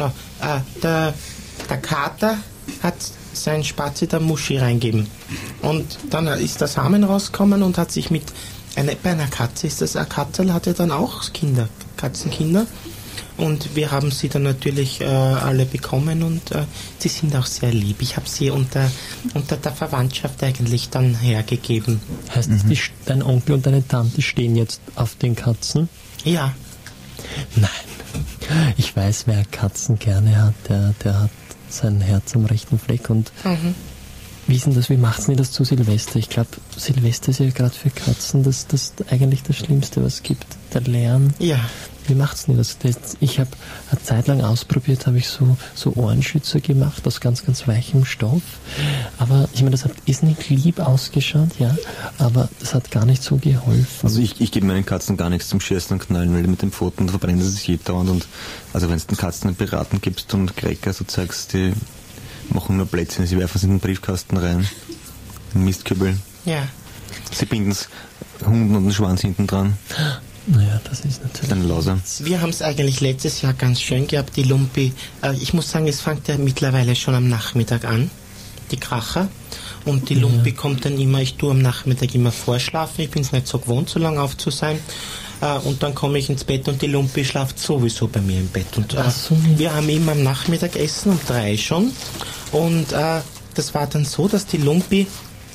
Kater hat sein Spazi der Muschi reingeben. Und dann ist der Samen rausgekommen und hat sich bei einer Katze ist das ein Katzel, hat er dann auch Katzenkinder. Und wir haben sie dann natürlich alle bekommen und sie sind auch sehr lieb. Ich habe sie unter der Verwandtschaft eigentlich dann hergegeben. Heißt das, dein Onkel und deine Tante stehen jetzt auf den Katzen? Ja. Nein. Ich weiß, wer Katzen gerne hat, der hat sein Herz am rechten Fleck. Und wie ist denn das, wie macht's denn das zu Silvester? Ich glaube, Silvester ist ja gerade für Katzen das eigentlich das Schlimmste, was es gibt. Der Lärm. Ja. Wie macht's denn das? Ich habe eine Zeit lang ausprobiert, habe ich so Ohrenschützer gemacht aus ganz, ganz weichem Stoff. Aber ich meine, das hat nicht lieb ausgeschaut, ja, aber das hat gar nicht so geholfen. Also ich gebe meinen Katzen gar nichts zum Schießen und Knallen, weil die mit den Pfoten verbrennen sie sich dauernd. Und also wenn du den Katzen einen Piraten gibst und Cracker, so zeigst, die machen nur Plätzchen, sie werfen es in den Briefkasten rein, in Mistkübel. Ja. Sie binden es Hunden und den Schwanz hinten dran. Naja, das ist natürlich... Ein Lauser. Wir haben es eigentlich letztes Jahr ganz schön gehabt, die Lumpi. Ich muss sagen, es fängt ja mittlerweile schon am Nachmittag an, die Kracher. Und die Lumpi kommt dann immer, ich tue am Nachmittag immer vorschlafen. Ich bin es nicht so gewohnt, so lange auf zu sein. Und dann komme ich ins Bett und die Lumpi schlaft sowieso bei mir im Bett. Und wir haben immer am Nachmittag Essen um 3 schon. Und das war dann so, dass die Lumpi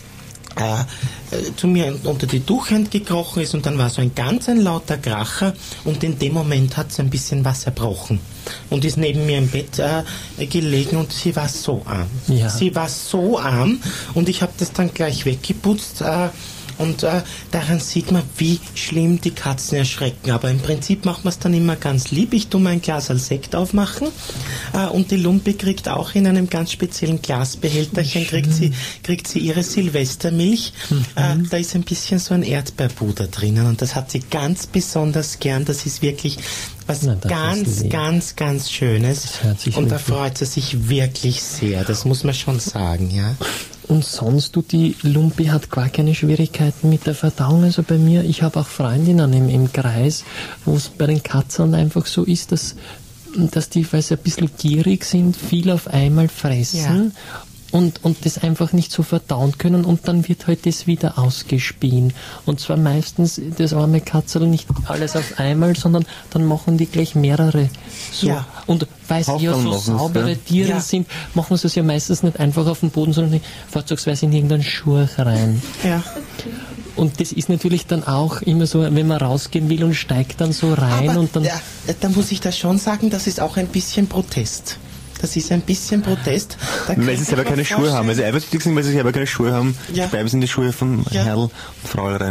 zu mir unter die Tuchhand gekrochen ist und dann war so ein lauter Kracher und in dem Moment hat sie ein bisschen was erbrochen und ist neben mir im Bett gelegen und sie war so arm. Ja. Sie war so arm und ich habe das dann gleich weggeputzt und daran sieht man, wie schlimm die Katzen erschrecken. Aber im Prinzip macht man es dann immer ganz lieb. Ich tue mir ein Glas als Sekt aufmachen und die Lumpi kriegt auch in einem ganz speziellen Glasbehälterchen kriegt sie ihre Silvestermilch. Da ist ein bisschen so ein Erdbeerpuder drinnen und das hat sie ganz besonders gern. Das ist wirklich was ganz Schönes. Und da freut sie sich wirklich sehr. Das muss man schon sagen, ja. Und sonst, die Lumpi hat gar keine Schwierigkeiten mit der Verdauung. Also bei mir, ich habe auch Freundinnen im Kreis, wo es bei den Katzen einfach so ist, dass die, weil sie ein bisschen gierig sind, viel auf einmal fressen. Ja. Und das einfach nicht so verdauen können und dann wird halt das wieder ausgespien. Und zwar meistens das arme Katzel nicht alles auf einmal, sondern dann machen die gleich mehrere. So. Ja. Und weil sie ja so saubere Tiere sind, machen sie es ja meistens nicht einfach auf den Boden, sondern vorzugsweise in irgendeinen Schurch rein. Ja. Und das ist natürlich dann auch immer so, wenn man rausgehen will und steigt dann so rein. Aber und dann... Da muss ich da schon sagen, das ist auch ein bisschen Protest. Das ist ein bisschen Protest. Weil sie selber keine Schuhe haben. Weil sie eifersüchtig sind, weil sie selber keine Schuhe haben, bleiben sie in die Schuhe von Herrl und Frau rein.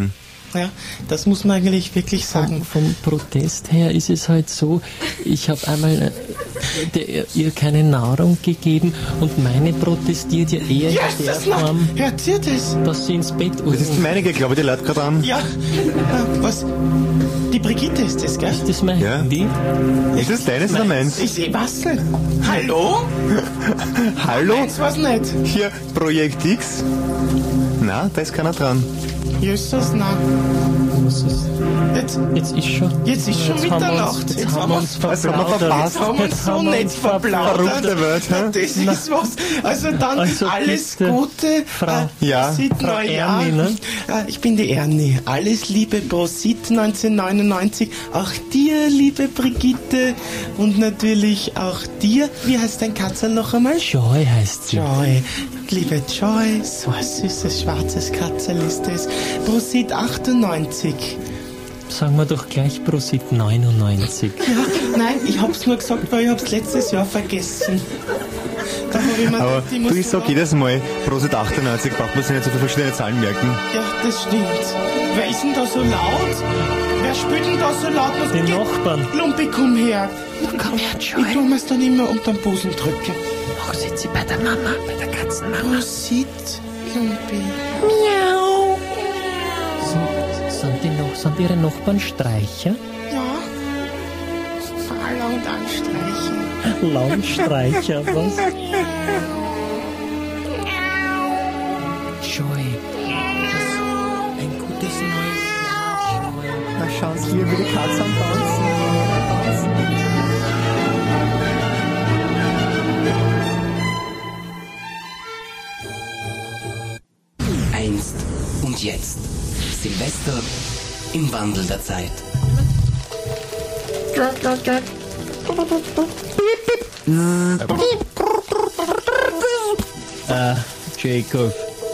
Ja, das muss man eigentlich wirklich sagen. Vom Protest her ist es halt so, ich habe einmal ihr keine Nahrung gegeben und meine protestiert ja eher in der Form, hört ihr das? dass sie ins Bett Das ist die meinige, glaube ich, die lädt gerade an. Ja, was? Die Brigitte ist das, gell? Ist das mein Handy? Ist das deines oder meins? Ich sehe was nicht. Hallo? Hallo? Meins was nicht. Hier, Projekt X. Na, da ist keiner dran. Jesus, na. Jetzt ist schon Mitternacht. Jetzt haben wir uns verpasst. verplaudert. Jetzt haben wir uns so nett verplaudert. Das ist was. Also dann alles Gute. Prosit Neujahr. Ernie, ne? Ich bin die Ernie. Alles Liebe, Prosit 1999. Auch dir, liebe Brigitte. Und natürlich auch dir. Wie heißt dein Katzel noch einmal? Joy heißt sie. Joy. Liebe Joy, so ein süßes schwarzes Katzel ist es. Prosit 98. Sagen wir doch gleich Prosit 99. Ja, nein, ich hab's nur gesagt, weil ich hab's letztes Jahr vergessen. Da hab ich mir Aber gedacht, ich sag jedes Mal, Prosit 98, braucht man sich nicht so viele verschiedene Zahlen merken. Ja, das stimmt. Wer ist denn da so laut? Wer spielt denn da so laut? Die Nachbarn. Lumpi, komm her. Komm her, Joy. Ich tu mir's dann immer unter den Busen drücken. Ach, sitzt sie bei der Mama, bei der Katzenmama. Prosit, Lumpi. Miau. Sind ihre Nachbarn Streicher? Ja. Laut anstreichen. Laut Streicher, was? Joy. Ein gutes neues Jahr, Joy. Na schau hier, wie die Katze am Tanzen. Einst und jetzt. Silvester im Wandel der Zeit. Jacob,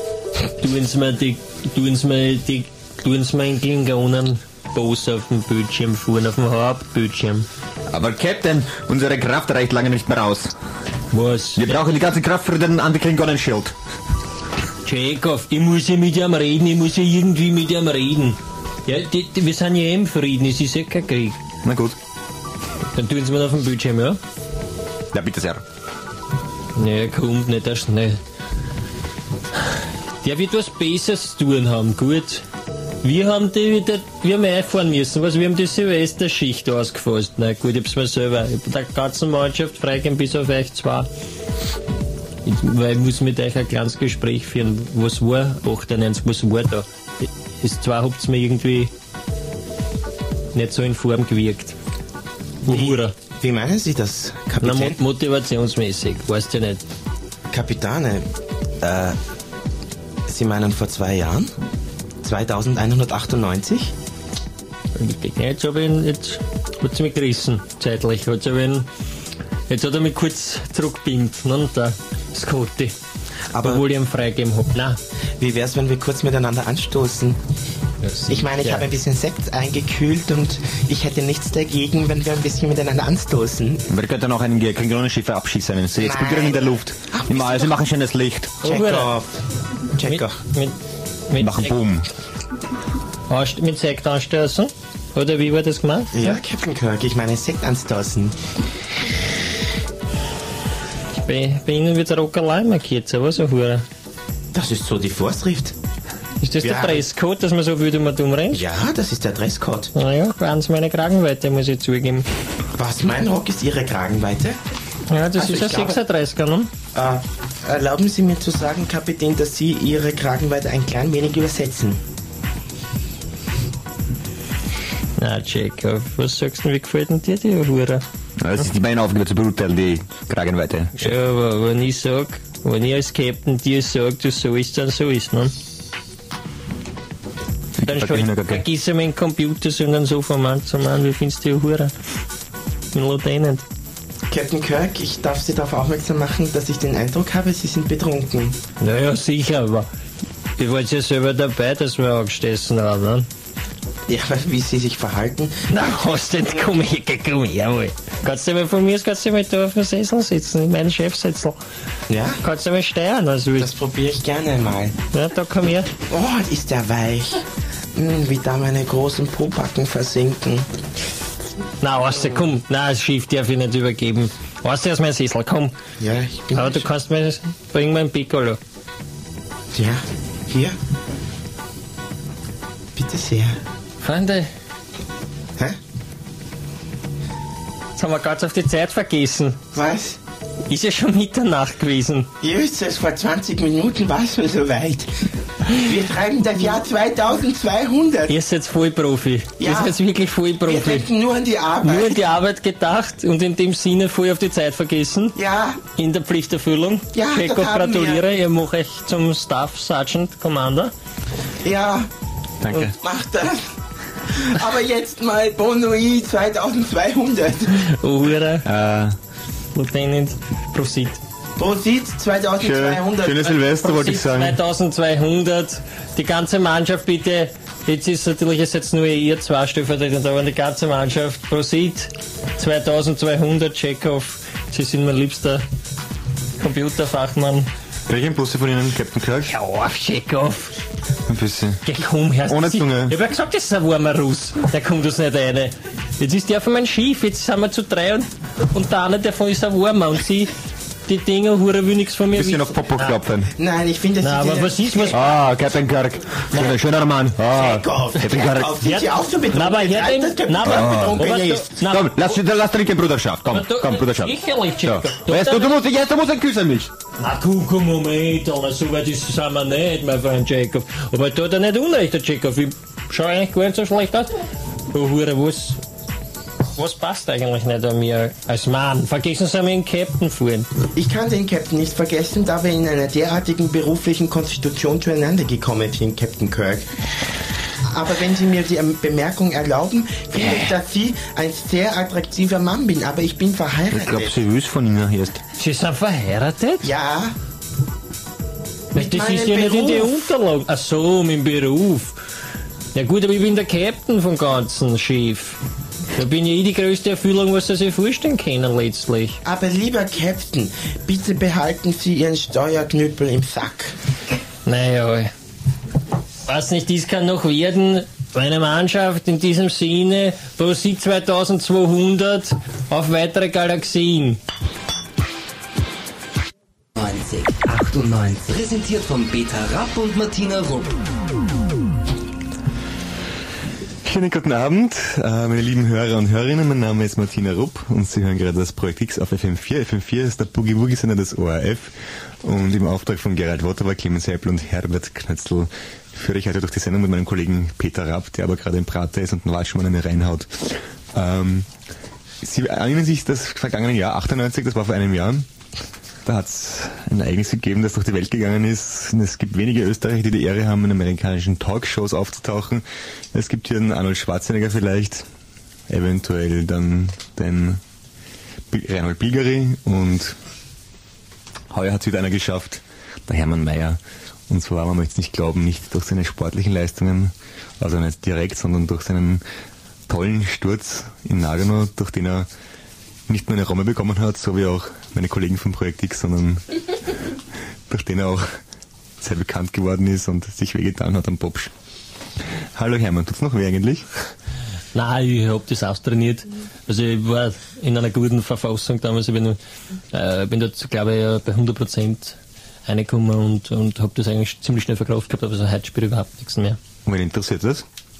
tun Sie mir einen Klingonen Boss auf dem Bildschirm fahren, auf dem Hauptbildschirm. Aber Captain, unsere Kraft reicht lange nicht mehr aus. Was? Wir brauchen die ganze Kraft für den Anti-Klingonen-Schild. Jacob, ich muss ja mit ihm reden, ich muss ja irgendwie mit ihm reden. Ja, wir sind ja im Frieden, es ist ja kein Krieg. Na gut. Dann tun Sie mir auf dem Bildschirm, ja? Ja, bitte sehr. Nee, kommt nicht erst schnell. Der wird was Besseres zu tun haben, gut. Wir haben einfahren müssen, wir haben die Silvesterschicht ausgefasst. Na gut, ich hab's mir selber, ich hab der ganzen Mannschaft freigegeben bis auf euch zwei. Weil ich muss mit euch ein kleines Gespräch führen. Was war 98, was war da? Das zwar habt's mir irgendwie nicht so in Form gewirkt. Wie meinen Sie das, Kapitän? Na, motivationsmäßig, weißt du nicht. Kapitane, Sie meinen vor 2 Jahren? 2198? Jetzt hat's mich gerissen, zeitlich. Jetzt hat er mich kurz zurückgebeamt, ne, der Scotty. Aber obwohl ich ihn freigegeben hab. Nein. Wie wär's, wenn wir kurz miteinander anstoßen? Ich meine, ich habe ein bisschen Sekt eingekühlt und ich hätte nichts dagegen, wenn wir ein bisschen miteinander anstoßen. Wir könnten auch einen Klingonenschiffe abschießen. Sie explodieren in der Luft. Sie machen schönes Licht. Check-off. Machen Boom. Mit Sekt anstoßen? Oder wie war das gemacht? Ja, Captain Kirk, ich meine Sekt anstoßen. Bei Ihnen wird Rockerlei markiert, so was, Hure. Das ist so die Vorschrift. Ist das der Dresscode, dass man so würde man dumm rennt? Ja, das ist der Dresscode. Naja, ganz meine Kragenweite, muss ich zugeben. Was, mein Rock ist Ihre Kragenweite? Ja, das ist ein 36er, ne? Erlauben Sie mir zu sagen, Kapitän, dass Sie Ihre Kragenweite ein klein wenig übersetzen. Na, Jacob, was sagst du, wie gefällt denn dir die Hure? Das ist meine Aufgabe zu beurteilen, die Kragenweite. Ja, aber wenn ich als Captain dir sag, du so ist, dann so ist, ne? Dann vergiss meinen Computer, sondern so vom Mann zu Mann, wie findest du die Hure? Mein Lieutenant. Captain Kirk, ich darf Sie darauf aufmerksam machen, dass ich den Eindruck habe, Sie sind betrunken. Naja, sicher, aber ich war jetzt ja selber dabei, dass wir angestessen haben, ne? Ja, aber wie Sie sich verhalten... Na, hast du nicht, komm her, mal. Kannst du mal von mir kannst du mal da auf dem Sessel sitzen, in meinem Chefsessel. Ja? Kannst du mal steuern, was willst. Das probiere ich gerne mal. Ja, da komm her. Oh, ist der weich. Wie da meine großen Pobacken versinken. Na, Arste, komm. Na, das Schiff darf ich nicht übergeben. Arste aus meinem Sessel, komm. Ja, ich bin... Aber du kannst mir... Bring mir ein Piccolo. Ja, hier. Bitte sehr. Freunde. Hä? Jetzt haben wir ganz auf die Zeit vergessen. Was? Ist ja schon Mitternacht gewesen. Jesus, vor 20 Minuten war es schon soweit. Wir treiben das Jahr 2200. Ihr seid Vollprofi. Ja. Ihr seid wirklich Vollprofi. Wir denken nur an die Arbeit. Nur an die Arbeit gedacht und in dem Sinne voll auf die Zeit vergessen. Ja. In der Pflichterfüllung. Ja, Chekhov, das haben gratuliere. wir. Ihr macht euch zum Staff Sergeant Commander. Ja. Danke. Und macht das. Aber jetzt mal Bonoi 2200. Hure. Lieutenant, Prosit. Prosit 2200. Schöne Silvester, wollte ich sagen. 2200. Die ganze Mannschaft bitte. Jetzt ist natürlich jetzt nur ihr zwei stellvertretend, aber die ganze Mannschaft. Prosit 2200. Chekhov. Sie sind mein liebster Computerfachmann. Welchen Busse von Ihnen, Captain Kirk? Ja, auf, Chekhov. Ein bisschen. Geh, komm, Herr. Ohne Zunge. Ich hab ja gesagt, das ist ein warmer Russ. Der kommt uns nicht rein. Jetzt ist der von meinem Schiff, jetzt sind wir zu 3 und der eine davon ist ein warmer und sie, die Dinger, Hure will nichts von mir Bisschen auf Popo klopfen. Nein, ich finde, das Na, aber was ist was? Ah, Captain Kirk. Schöner Mann. Ah, Captain Kirk. Sind Sie auch so betrunken? Na, aber Herr, Komm, lass trinken, Bruderschaft. Komm, Bruderschaft. Sicherlich, Chekhov. Du musst einen küssen mich. Na, guck, Moment, Alter, so weit sind wir nicht, mein Freund Chekhov. Aber tut er nicht unrecht, der Chekhov. Ich schau eigentlich gar nicht so schlecht aus. Oh, Hure, was passt eigentlich nicht an mir als Mann? Vergessen Sie mir den Captain vorhin. Ich kann den Captain nicht vergessen, da wir in einer derartigen beruflichen Konstitution zueinander gekommen sind, Captain Kirk. Aber wenn Sie mir die Bemerkung erlauben, finde ich, dass Sie ein sehr attraktiver Mann bin, aber ich bin verheiratet. Ich glaube, sie will von Ihnen erst. Sie sind verheiratet? Ja. Das ist ja nicht in die Unterlagen. Ach so, mein Beruf. Ja gut, aber ich bin der Captain vom ganzen Schiff. Da bin ja ich die größte Erfüllung, was Sie sich vorstellen können letztlich. Aber lieber Captain, bitte behalten Sie Ihren Steuerknüppel im Sack. Naja, was nicht, dies kann noch werden. Meine Mannschaft in diesem Sinne, Prosit 2200 auf weitere Galaxien. 90, 98. Präsentiert von Peter Rapp und Martina Rupp. Schönen guten Abend, meine lieben Hörer und Hörerinnen. Mein Name ist Martina Rupp und Sie hören gerade das Projekt X auf FM4. FM4 ist der Boogie-Woogie-Sender des ORF und im Auftrag von Gerald Wotterer, Clemens Heppel und Herbert Knötzl führe ich heute durch die Sendung mit meinem Kollegen Peter Rapp, der aber gerade im Prater ist und einen Waschmann eine reinhaut. Sie erinnern sich das vergangene Jahr, 98, das war vor einem Jahr. Da hat es ein Ereignis gegeben, das durch die Welt gegangen ist. Und es gibt wenige Österreicher, die die Ehre haben, in amerikanischen Talkshows aufzutauchen. Es gibt hier einen Arnold Schwarzenegger vielleicht, eventuell dann den Reinhold Bilgeri und heuer hat es wieder einer geschafft, der Hermann Mayer. Und zwar, man möchte es nicht glauben, nicht durch seine sportlichen Leistungen, also nicht direkt, sondern durch seinen tollen Sturz in Nagano, durch den er nicht nur eine Romme bekommen hat, so wie auch meine Kollegen vom Projekt X, sondern durch den er auch sehr bekannt geworden ist und sich wehgetan hat am Popsch. Hallo Hermann, tut's noch weh eigentlich? Nein, ich hab das austrainiert. Also ich war in einer guten Verfassung damals. Ich bin dort, glaube ich, bei 100% reingekommen und habe das eigentlich ziemlich schnell verkauft gehabt, aber so heute spiele ich überhaupt nichts mehr. Und wen interessiert das?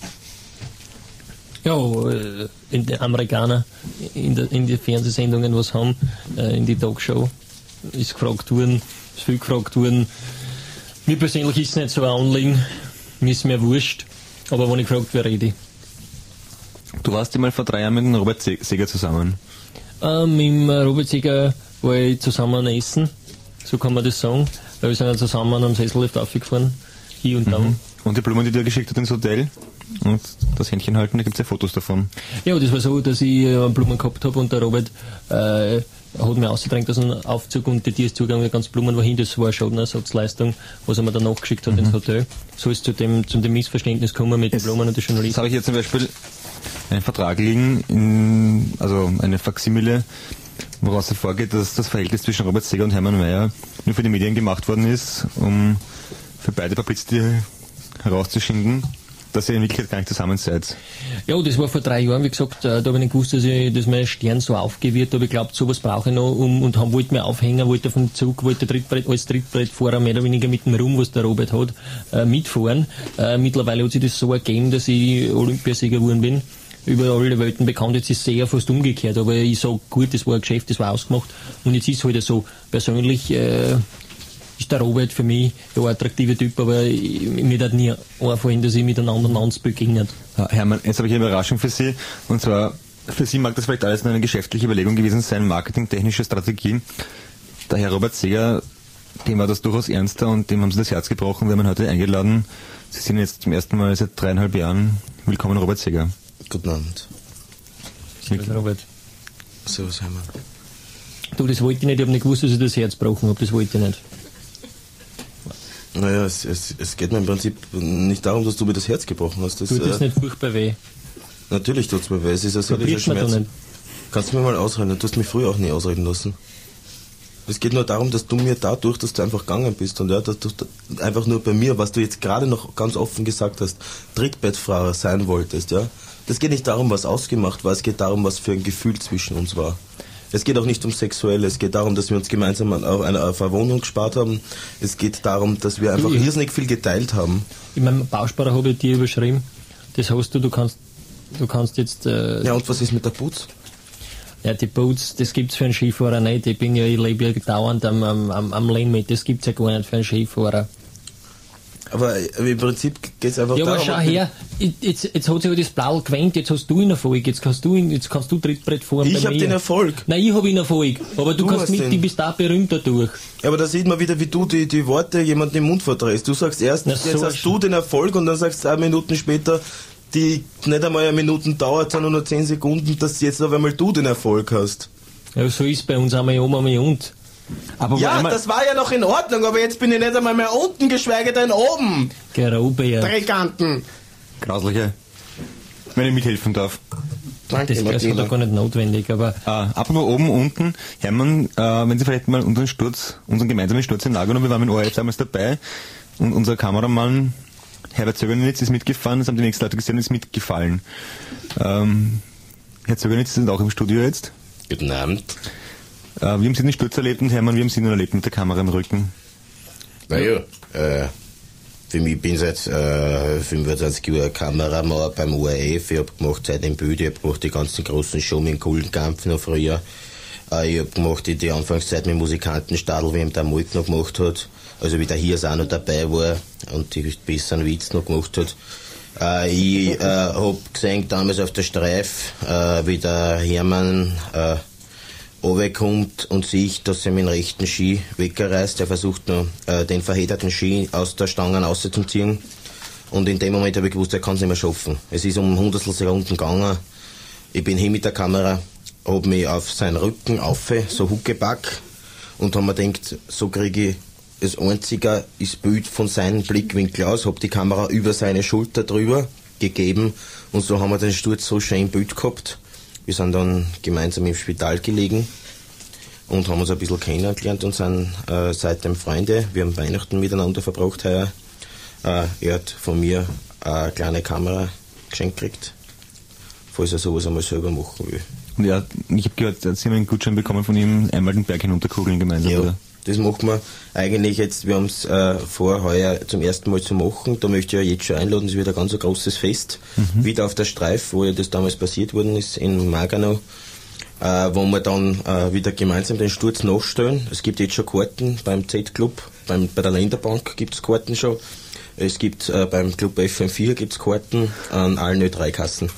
Ja, in die Amerikaner in die Fernsehsendungen was haben, in die Talkshow ist viel gefragt worden. Mir persönlich ist es nicht so ein Anliegen, mir ist mir wurscht, aber wenn ich gefragt werde, rede ich. Du warst ja mal vor 3 Jahren mit dem Robert Seger zusammen. Mit dem Robert Seger war ich zusammen essen, so kann man das sagen, weil wir sind ja zusammen am Sessellift aufgefahren, hier und da. Und die Blumen, die du geschickt hast ins Hotel und das Händchen halten, da gibt es ja Fotos davon. Ja, das war so, dass ich Blumen gehabt habe und der Robert hat mir ausgedrängt aus dem Aufzug und die Tür ist zugegangen, die ganzen Blumen war hin, das war eine Schadenersatzleistung, was er mir dann nachgeschickt hat ins Hotel. So ist zu dem Missverständnis gekommen mit den Blumen und den Journalisten. Jetzt habe ich hier zum Beispiel einen Vertrag liegen, also eine Faksimile, woraus hervorgeht, dass das Verhältnis zwischen Robert Seger und Hermann Mayer nur für die Medien gemacht worden ist, um für beide Publicity herauszuschinden. dass ihr in Wirklichkeit gar nicht zusammen seid. Ja, das war vor 3 Jahren, wie gesagt, da habe ich nicht gewusst, dass mein Stern so aufgehen wird, aber ich glaube, sowas brauche ich noch, wollte mir aufhängen, wollte auf dem Zug, wollte als Trittbrettfahrer mehr oder weniger mit dem Ruhm, was der Robert hat, mitfahren. Mittlerweile hat sich das so ergeben, dass ich Olympiasieger geworden bin. Über alle Welten bekannt. Jetzt ist es sehr fast umgekehrt, aber ich sage, gut, das war ein Geschäft, das war ausgemacht und jetzt ist es halt so. Persönlich ist der Robert für mich ein attraktiver Typ, aber mir hat nie einfallen, dass ich mit einem anderen Mann begegne. Ja, Hermann, jetzt habe ich eine Überraschung für Sie, und zwar, für Sie mag das vielleicht alles nur eine geschäftliche Überlegung gewesen sein, marketingtechnische Strategie. Der Herr Robert Seeger, dem war das durchaus ernster und dem haben Sie das Herz gebrochen. Wir haben ihn heute eingeladen. Sie sind jetzt zum ersten Mal seit 3,5 Jahren. Willkommen, Robert Seeger. Guten Abend. Servus, Robert. Servus, Hermann. Du, das wollte ich nicht, ich habe nicht gewusst, dass ich das Herz gebrochen habe, das wollte ich nicht. Naja, es geht mir im Prinzip nicht darum, dass du mir das Herz gebrochen hast. Tut das nicht furchtbar weh? Natürlich tut's mir weh, es ist ein seelischer Schmerz. Kannst du mir mal ausreden? Du hast mich früher auch nie ausreden lassen. Es geht nur darum, dass du mir dadurch, dass du einfach gegangen bist und ja, dass du einfach nur bei mir, was du jetzt gerade noch ganz offen gesagt hast, Trittbettfahrer sein wolltest, ja. Das geht nicht darum, was ausgemacht war, es geht darum, was für ein Gefühl zwischen uns war. Es geht auch nicht um Sexuelle, es geht darum, dass wir uns gemeinsam auf eine Wohnung gespart haben. Es geht darum, dass wir einfach irrsinnig viel geteilt haben. In meinem Bausparer habe ich dir überschrieben, das hast du kannst jetzt... Ja, und was ist mit der Putz? Ja, die Boots, das gibt's für einen Skifahrer nicht. Ich lebe ja dauernd am Limit, das gibt's ja gar nicht für einen Skifahrer. Aber im Prinzip geht's einfach darum... Ja, aber schau her, jetzt hat sich das Blau gewendet, jetzt hast du einen Erfolg, jetzt kannst du Trittbrett fahren. Ich habe den Erfolg. Nein, ich habe einen Erfolg, aber du kannst mit, du bist da berühmt dadurch. Ja, aber da sieht man wieder, wie du die Worte jemandem im Mund verdrehst. Du sagst erst, jetzt hast du den Erfolg und dann sagst du 2 Minuten später, die nicht einmal 1 Minute dauert, sondern nur 10 Sekunden, dass jetzt auf einmal du den Erfolg hast. Ja, so ist bei uns einmal oben, einmal unten. Aber ja, das war ja noch in Ordnung, aber jetzt bin ich nicht einmal mehr unten, geschweige denn oben. Geraubier. Dreckkanten. Grausliche. Wenn ich mithelfen darf. Danke, das ist doch gar nicht notwendig, aber... Apropos oben, unten. Hermann, wenn Sie vielleicht mal unseren gemeinsamen Sturz in Lager, wir waren mit ORF damals dabei und unser Kameramann Herbert Zögernitz ist mitgefahren, das haben die nächsten Leute gesehen und ist mitgefallen. Herr Zögernitz, Sie sind auch im Studio jetzt. Guten Abend. Wie haben Sie den Sturz erlebt und Hermann, wie haben Sie ihn erlebt mit der Kamera im Rücken? Naja, für mich bin seit 25 Jahren Kameramann beim ORF. Ich hab gemacht Zeit im Bild, ich hab gemacht die ganzen großen Show mit dem Kultenkampf noch früher. Ich hab gemacht die Anfangszeit mit Musikantenstadl, wie ihm der Malk noch gemacht hat. Also wie der Hirs auch noch dabei war und die besseren Witz noch gemacht hat. Ich hab gesehen damals auf der Streif, wie der Hermann runterkommt und sieht, dass er mit dem rechten Ski weggereist. Er versucht noch den verhederten Ski aus der Stange rauszuziehen. Und in dem Moment habe ich gewusst, er kann es nicht mehr schaffen. Es ist um Hundertstel Sekunden gegangen. Ich bin hin mit der Kamera, hab mich auf seinen Rücken auf, so Huckepack, und hab mir gedacht, so kriege ich das einzige ist Bild von seinem Blickwinkel aus, hab die Kamera über seine Schulter drüber gegeben und so haben wir den Sturz so schön im Bild gehabt. Wir sind dann gemeinsam im Spital gelegen und haben uns ein bisschen kennengelernt und sind seitdem Freunde. Wir haben Weihnachten miteinander verbracht heuer. Er hat von mir eine kleine Kamera geschenkt gekriegt, falls er sowas einmal selber machen will. Und ja, ich habe gehört, Sie haben einen Gutschein bekommen von ihm, einmal den Berg hinunterkugeln gemeinsam, ja. Oder? Das machen wir eigentlich jetzt, wir haben es vor, heuer zum ersten Mal zu machen. Da möchte ich ja jetzt schon einladen, es wird ein ganz ein großes Fest. Wieder auf der Streif, wo ja das damals passiert worden ist, in Magano, wo wir dann wieder gemeinsam den Sturz nachstellen. Es gibt jetzt schon Karten beim Z-Club, bei der Länderbank gibt es Karten schon. Es gibt beim Club FM4 gibt's Karten an allen Ö3-Kassen.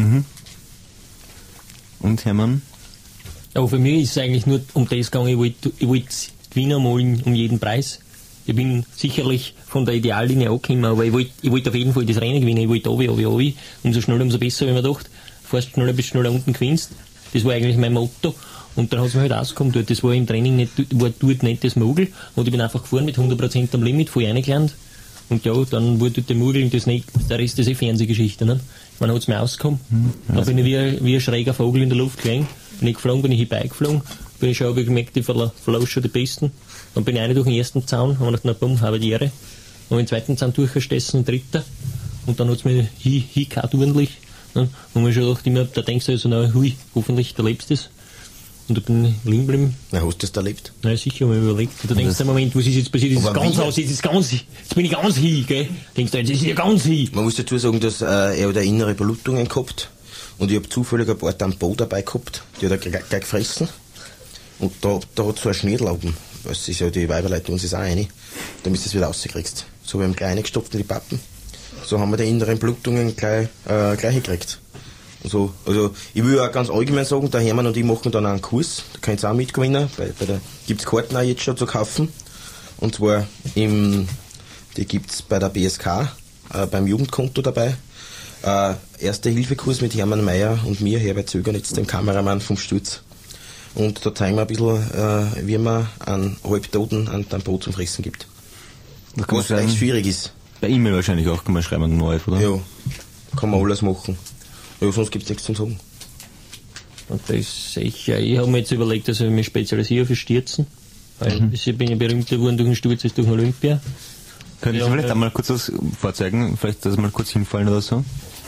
Und Hermann? Ja, für mich ist es eigentlich nur um das gegangen, ich wollte gewinnen wollen um jeden Preis. Ich bin sicherlich von der Ideallinie angekommen, aber ich wollte auf jeden Fall das Rennen gewinnen. Ich wollte runter. Umso schneller, umso besser, wenn man gedacht. Fährst schneller, bis schneller unten gewinnst. Das war eigentlich mein Motto. Und dann hat es mir halt ausgekommen dort. Das war im Training nicht, war dort nicht das Mogel. Und ich bin einfach gefahren mit 100% am Limit, voll reingelernt. Und ja, dann wurde dort der Mogel und der Rest ist Fernsehgeschichte. Ne? Dann hat es mir ausgekommen. Dann bin ich wie ein schräger Vogel in der Luft gelegen. Bin ich geflogen, bin ich hinbeigeflogen. Bin ich schon, habe ich gemerkt, ich verlasse schon die Besten. Dann bin ich rein durch den ersten Zaun, habe gedacht, na bumm, habe die Ehre. Und den zweiten Zaun durchgestessen, den dritten. Und dann hat's mich hingehauen ordentlich. Ne? Und man schon gedacht, immer, da denkst du also, na, hui, hoffentlich, da lebst du es. Und da bin ich liegen geblieben. Na, hast du das erlebt? Nein, sicher, habe ich überlegt. Und da denkst du, Moment, was ist jetzt passiert? Jetzt bin ich ganz hin, gell? Denkst du, jetzt ist ich ganz hin. Man muss dazu sagen, dass er hat innere Blutungen gehabt. Und ich habe zufällig ein paar Tampons dabei gehabt. Die hat er gleich gefressen. Und da hat so ein Schnädel oben. Das ist ja, die Weiberleute tun sich auch rein, damit du es wieder rauskriegst. So haben wir ihn gleich reingestopft in die Pappen. So haben wir die inneren Blutungen gleich gekriegt. Also ich will auch ganz allgemein sagen, der Hermann und ich machen dann auch einen Kurs, da könnt ihr auch mitgewinnen, gibt's Karten auch jetzt schon zu kaufen. Und zwar die gibt's bei der BSK, beim Jugendkonto dabei. Erste-Hilfe-Kurs mit Hermann Mayer und mir, Herbert Zögernitz, dem Kameramann vom Sturz. Und da zeigen wir ein bisschen, wie man einen Halbtoten einen Tampon zum Fressen gibt. Was vielleicht schwierig ist. Bei E-Mail wahrscheinlich auch, kann man schreiben, neu, oder? Ja, kann man alles machen. Ja, sonst gibt's nichts zum Sagen. Und das ist sicher, ich habe mir jetzt überlegt, dass ich mich spezialisiere für Stürzen. Weil ich bin ja berühmter geworden durch den Sturz als durch den Olympia. Könntest du vielleicht einmal kurz was vorzeigen? Vielleicht, dass mal kurz hinfallen oder so?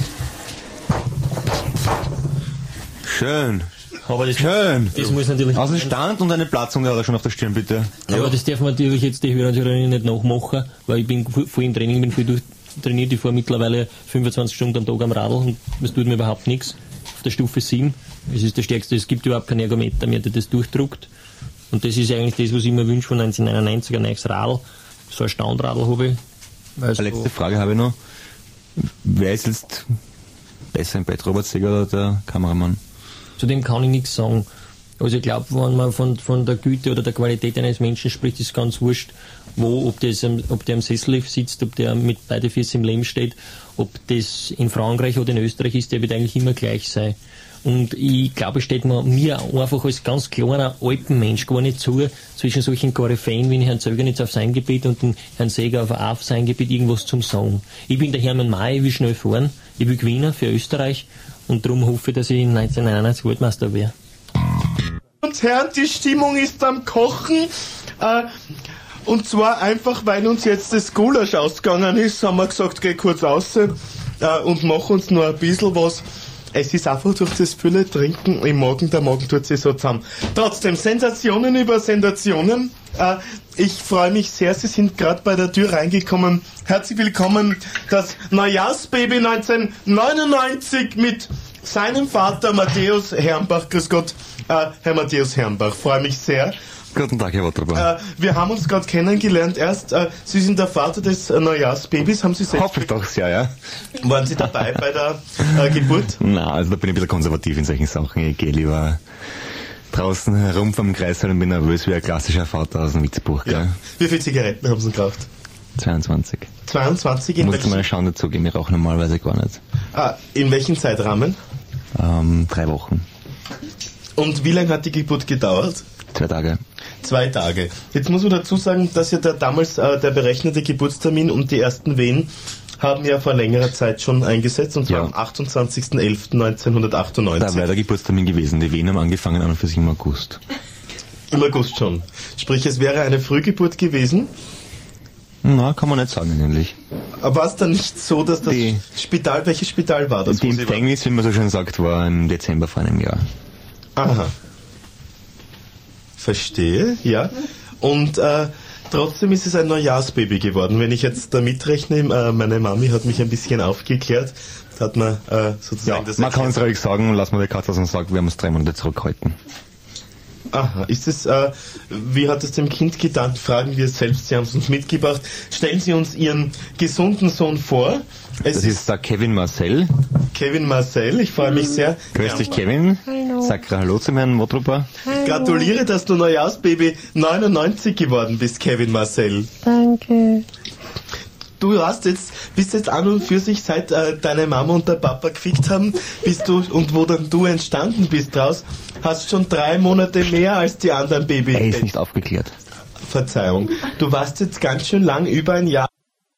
Schön. Aber das, schön. Das muss natürlich... Aus dem Stand und eine Platzung hat er schon auf der Stirn, bitte. Ja, aber das darf man natürlich jetzt die Hörer und Hörerinnen nicht nachmachen, weil ich bin voll im Training, bin viel trainiert, ich fahre mittlerweile 25 Stunden am Tag am Radl und das tut mir überhaupt nichts. Auf der Stufe 7, das ist der stärkste, es gibt überhaupt keinen Ergometer mehr, der das durchdruckt. Und das ist eigentlich das, was ich mir wünsche von 1991, ein neues Radl. So ein Standradl habe ich. Also letzte Frage habe ich noch. Wer ist jetzt besser im Bett, Robert Seger oder der Kameramann? Zu dem kann ich nichts sagen. Also ich glaube, wenn man von der Güte oder der Qualität eines Menschen spricht, ist ganz wurscht, ob der am Sessel sitzt, ob der mit beide Füße im Leben steht, ob das in Frankreich oder in Österreich ist, der wird eigentlich immer gleich sein. Und ich glaube, es steht mir einfach als ganz kleiner Alpenmensch gar nicht zu, zwischen solchen Koryphäen wie Herrn Zögernitz auf sein Gebiet und den Herrn Seger auf sein Gebiet irgendwas zum Sagen. Ich bin der Hermann Mayer, ich will schnell fahren, ich will gewinnen für Österreich und darum hoffe ich, dass ich 1991 Weltmeister werde. Und Herren, die Stimmung ist am Kochen. Und zwar einfach, weil uns jetzt das Gulasch ausgegangen ist, haben wir gesagt, geh kurz raus und mach uns noch ein bisschen was. Es ist einfach durch das viele Trinken im Magen, der Magen tut sich so zusammen. Trotzdem, Sensationen über Sensationen. Ich freue mich sehr, Sie sind gerade bei der Tür reingekommen. Herzlich willkommen, das Neujahrsbaby 1999 mit seinem Vater Matthäus Herrenbach. Grüß Gott, Herr Matthäus Herrenbach, freue mich sehr. Guten Tag, Herr Wotterber. Wir haben uns gerade kennengelernt erst. Sie sind der Vater des Neujahrsbabys, haben Sie selbst... Hoffe ich doch sehr, ja. Waren Sie dabei bei der Geburt? Na, also da bin ich ein bisschen konservativ in solchen Sachen. Ich gehe lieber draußen herum vom Kreis und bin nervös wie ein klassischer Vater aus dem Witzbuch. Ja. Wie viele Zigaretten haben Sie geraucht? 22. 22? Ich musste mal schauen dazugeben, ich rauche normalerweise gar nicht. In welchem Zeitrahmen? 3 Wochen. Und wie lange hat die Geburt gedauert? 2 Tage. 2 Tage. Jetzt muss man dazu sagen, dass ja damals der berechnete Geburtstermin und die ersten Wehen haben ja vor längerer Zeit schon eingesetzt, und zwar am 28.11.1998. Da wäre der Geburtstermin gewesen. Die Wehen haben angefangen an und für sich im August. Im August schon. Sprich, es wäre eine Frühgeburt gewesen? Na, kann man nicht sagen eigentlich. Aber war es dann nicht so, dass das Spital, welches Spital war das? Die Empfängnis, wie man so schön sagt, war im Dezember vor einem Jahr. Aha. Verstehe, ja. Und trotzdem ist es ein Neujahrsbaby geworden. Wenn ich jetzt da mitrechne, meine Mami hat mich ein bisschen aufgeklärt, hat man sozusagen das... Man kann es ruhig sagen, lass mal die Katze aus und sagen, wir haben es 3 Monate zurückgehalten. Aha, ist es, wie hat es dem Kind getan? Fragen wir es selbst, Sie haben es uns mitgebracht. Stellen Sie uns Ihren gesunden Sohn vor. Das ist der Kevin Marcel. Kevin Marcel, ich freue mich sehr. Grüß dich, Kevin. Hallo. Sag Hallo zum Herrn Motropa. Gratuliere, dass du Neujahrsbaby 99 geworden bist, Kevin Marcel. Danke. Du bist jetzt an und für sich, seit deine Mama und der Papa gefickt haben, bist du, und wo dann du entstanden bist draus, hast schon 3 Monate mehr als die anderen Babys. Er ist nicht aufgeklärt. Verzeihung. Du warst jetzt ganz schön lang, über ein Jahr.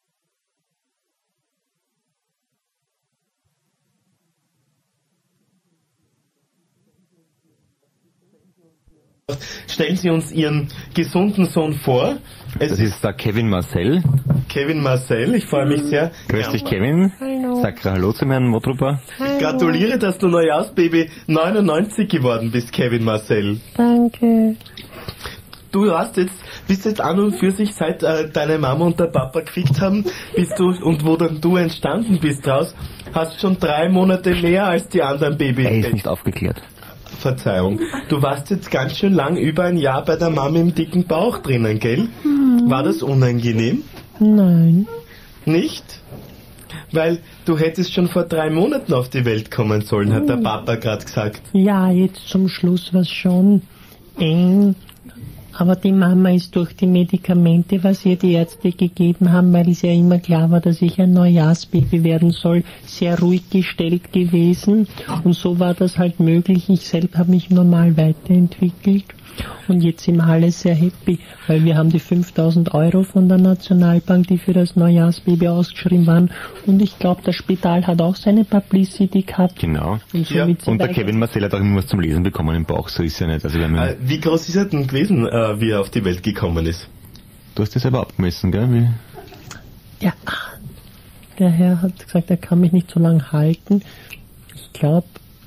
Stellen Sie uns Ihren gesunden Sohn vor. Das ist der Kevin Marcel. Kevin Marcel, ich freue mich sehr. Grüß dich, Kevin. Sag hallo zum Herrn Motrupa. Gratuliere, dass du Neujahrsbaby 99 geworden bist, Kevin Marcel. Danke. Du bist jetzt an und für sich, seit deine Mama und der Papa gefickt haben, und wo dann du entstanden bist draus, hast schon 3 Monate mehr als die anderen Babys. Er ist nicht aufgeklärt. Verzeihung. Du warst jetzt ganz schön lang, über ein Jahr bei der Mama im dicken Bauch drinnen, gell? War das unangenehm? Nein. Nicht? Weil du hättest schon vor 3 Monaten auf die Welt kommen sollen, hat der Papa gerade gesagt. Ja, jetzt zum Schluss war's schon eng. Aber die Mama ist durch die Medikamente, was ihr die Ärzte gegeben haben, weil es ja immer klar war, dass ich ein Neujahrsbaby werden soll, sehr ruhig gestellt gewesen. Und so war das halt möglich. Ich selbst habe mich normal weiterentwickelt. Und jetzt sind wir alle sehr happy, weil wir haben die 5.000 € von der Nationalbank, die für das Neujahrsbaby ausgeschrieben waren. Und ich glaube, das Spital hat auch seine Publicity gehabt. Genau. Und, und der Kevin Marcel hat auch immer was zum Lesen bekommen im Bauch, so ist ja nicht. Also wie groß ist er denn gewesen, wie er auf die Welt gekommen ist? Du hast das selber abgemessen, gell? Ja, der Herr hat gesagt, er kann mich nicht so lange halten. Ich glaube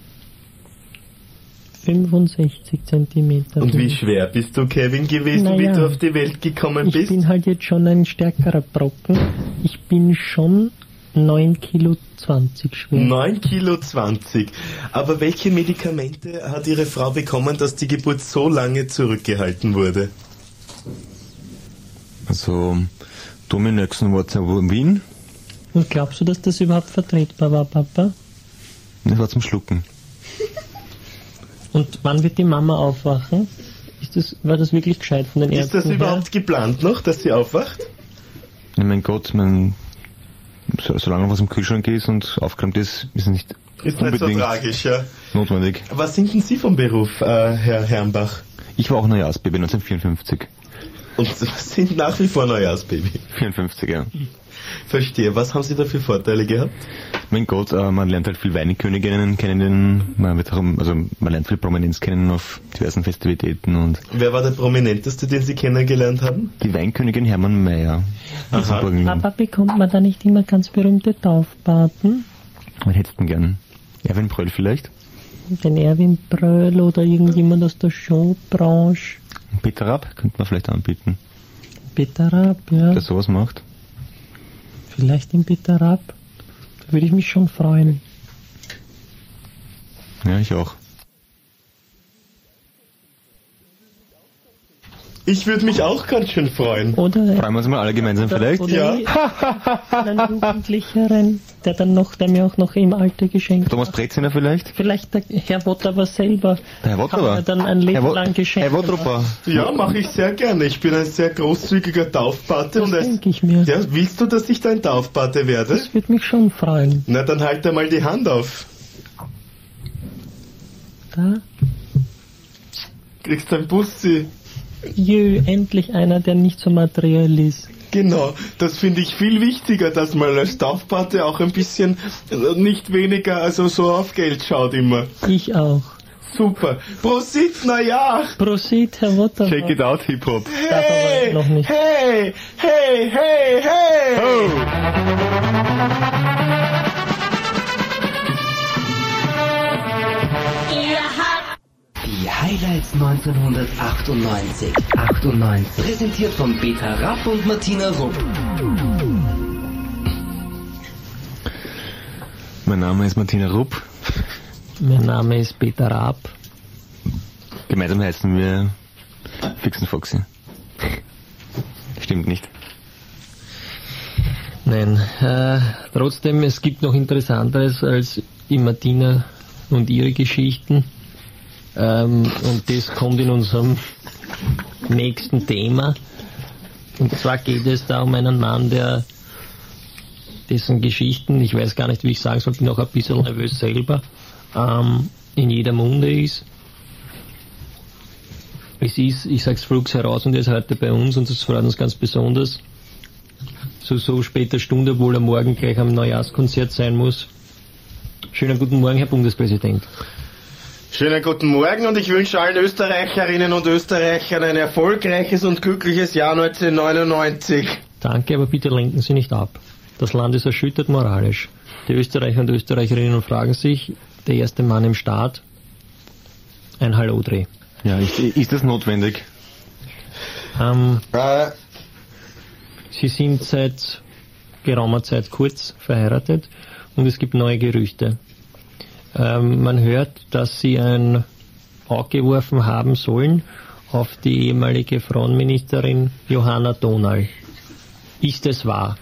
65 Zentimeter. Und wie schwer bist du, Kevin, gewesen, wie du auf die Welt gekommen bist? Ich bin halt jetzt schon ein stärkerer Brocken. Ich bin schon 9,20 Kilo schwer. 9,20 Kilo. Aber welche Medikamente hat Ihre Frau bekommen, dass die Geburt so lange zurückgehalten wurde? Also, Dominöxen war in Wien. Und glaubst du, dass das überhaupt vertretbar war, Papa? Das war zum Schlucken. Und wann wird die Mama aufwachen? War das wirklich gescheit von den Ärzten? Ist das überhaupt geplant noch, dass sie aufwacht? Ja, mein Gott, solange was im Kühlschrank ist und aufgeräumt ist, ist nicht so tragisch, ja. Notwendig. Was sind denn Sie vom Beruf, Herr Herrenbach? Ich war auch Neujahrsbaby 1954. Und sind nach wie vor Neujahrsbaby? 54, ja. Verstehe. Was haben Sie da für Vorteile gehabt? Mein Gott, man lernt halt viel Weinköniginnen kennen, man lernt viel Prominenz kennen auf diversen Festivitäten und... Wer war der Prominenteste, den Sie kennengelernt haben? Die Weinkönigin Hermann Mayer. Papa, bekommt man da nicht immer ganz berühmte Taufpaten? Was hättest du denn gern? Erwin Bröll vielleicht? Den Erwin Bröll oder irgendjemand aus der Showbranche. Peter Rapp könnte man vielleicht anbieten. Peter Rapp, ja. Der sowas macht. Vielleicht den Peter Rapp. Da würde ich mich schon freuen. Ja, ich auch. Ich würde mich auch ganz schön freuen. Oder freuen wir uns mal alle gemeinsam vielleicht? Ja. Einen Jugendlicheren, der mir auch noch im Alter geschenkt hat. Thomas Breziner vielleicht? Vielleicht der Herr Wotrupa selber. Der Herr Wotrupa? Hat mir dann ein Leben lang geschenkt. Herr Wotrupa. Ja, mache ich sehr gerne. Ich bin ein sehr großzügiger Taufpate. Das denke ich mir. Ja, willst du, dass ich dein Taufpate werde? Das würde mich schon freuen. Na, dann halt einmal die Hand auf. Da? Kriegst du ein Bussi? Jö, endlich einer, der nicht so materiell ist. Genau, das finde ich viel wichtiger, dass man als Taufpate auch ein bisschen nicht weniger, also so auf Geld schaut immer. Ich auch. Super. Prosit, Neujahr! Prosit, Herr Wotrupa. Check it out, Hip-Hop. Hey, noch nicht. Hey, hey, hey, hey! Oh. Die Highlights 1998. Präsentiert von Peter Rapp und Martina Rupp. Mein Name ist Martina Rupp. Mein Name ist Peter Rapp. Gemeinsam heißen wir Fix und Foxy. Stimmt nicht. Nein, trotzdem, es gibt noch Interessanteres als die Martina und ihre Geschichten. Und das kommt in unserem nächsten Thema. Und zwar geht es da um einen Mann, dessen Geschichten, ich weiß gar nicht, wie ich sagen soll, bin auch ein bisschen nervös selber, in jeder Munde ist. Es ist, ich sag's flugs heraus, und er ist heute bei uns, und das freut uns ganz besonders. So später Stunde, obwohl er morgen gleich am Neujahrskonzert sein muss. Schönen guten Morgen, Herr Bundespräsident. Schönen guten Morgen, und ich wünsche allen Österreicherinnen und Österreichern ein erfolgreiches und glückliches Jahr 1999. Danke, aber bitte lenken Sie nicht ab. Das Land ist erschüttert moralisch. Die Österreicher und Österreicherinnen fragen sich, der erste Mann im Staat, ein Hallodreh. Ja, ist das notwendig? Sie sind seit geraumer Zeit kurz verheiratet und es gibt neue Gerüchte. Man hört, dass sie ein Auge geworfen haben sollen auf die ehemalige Frauenministerin Johanna Donal. Ist es wahr?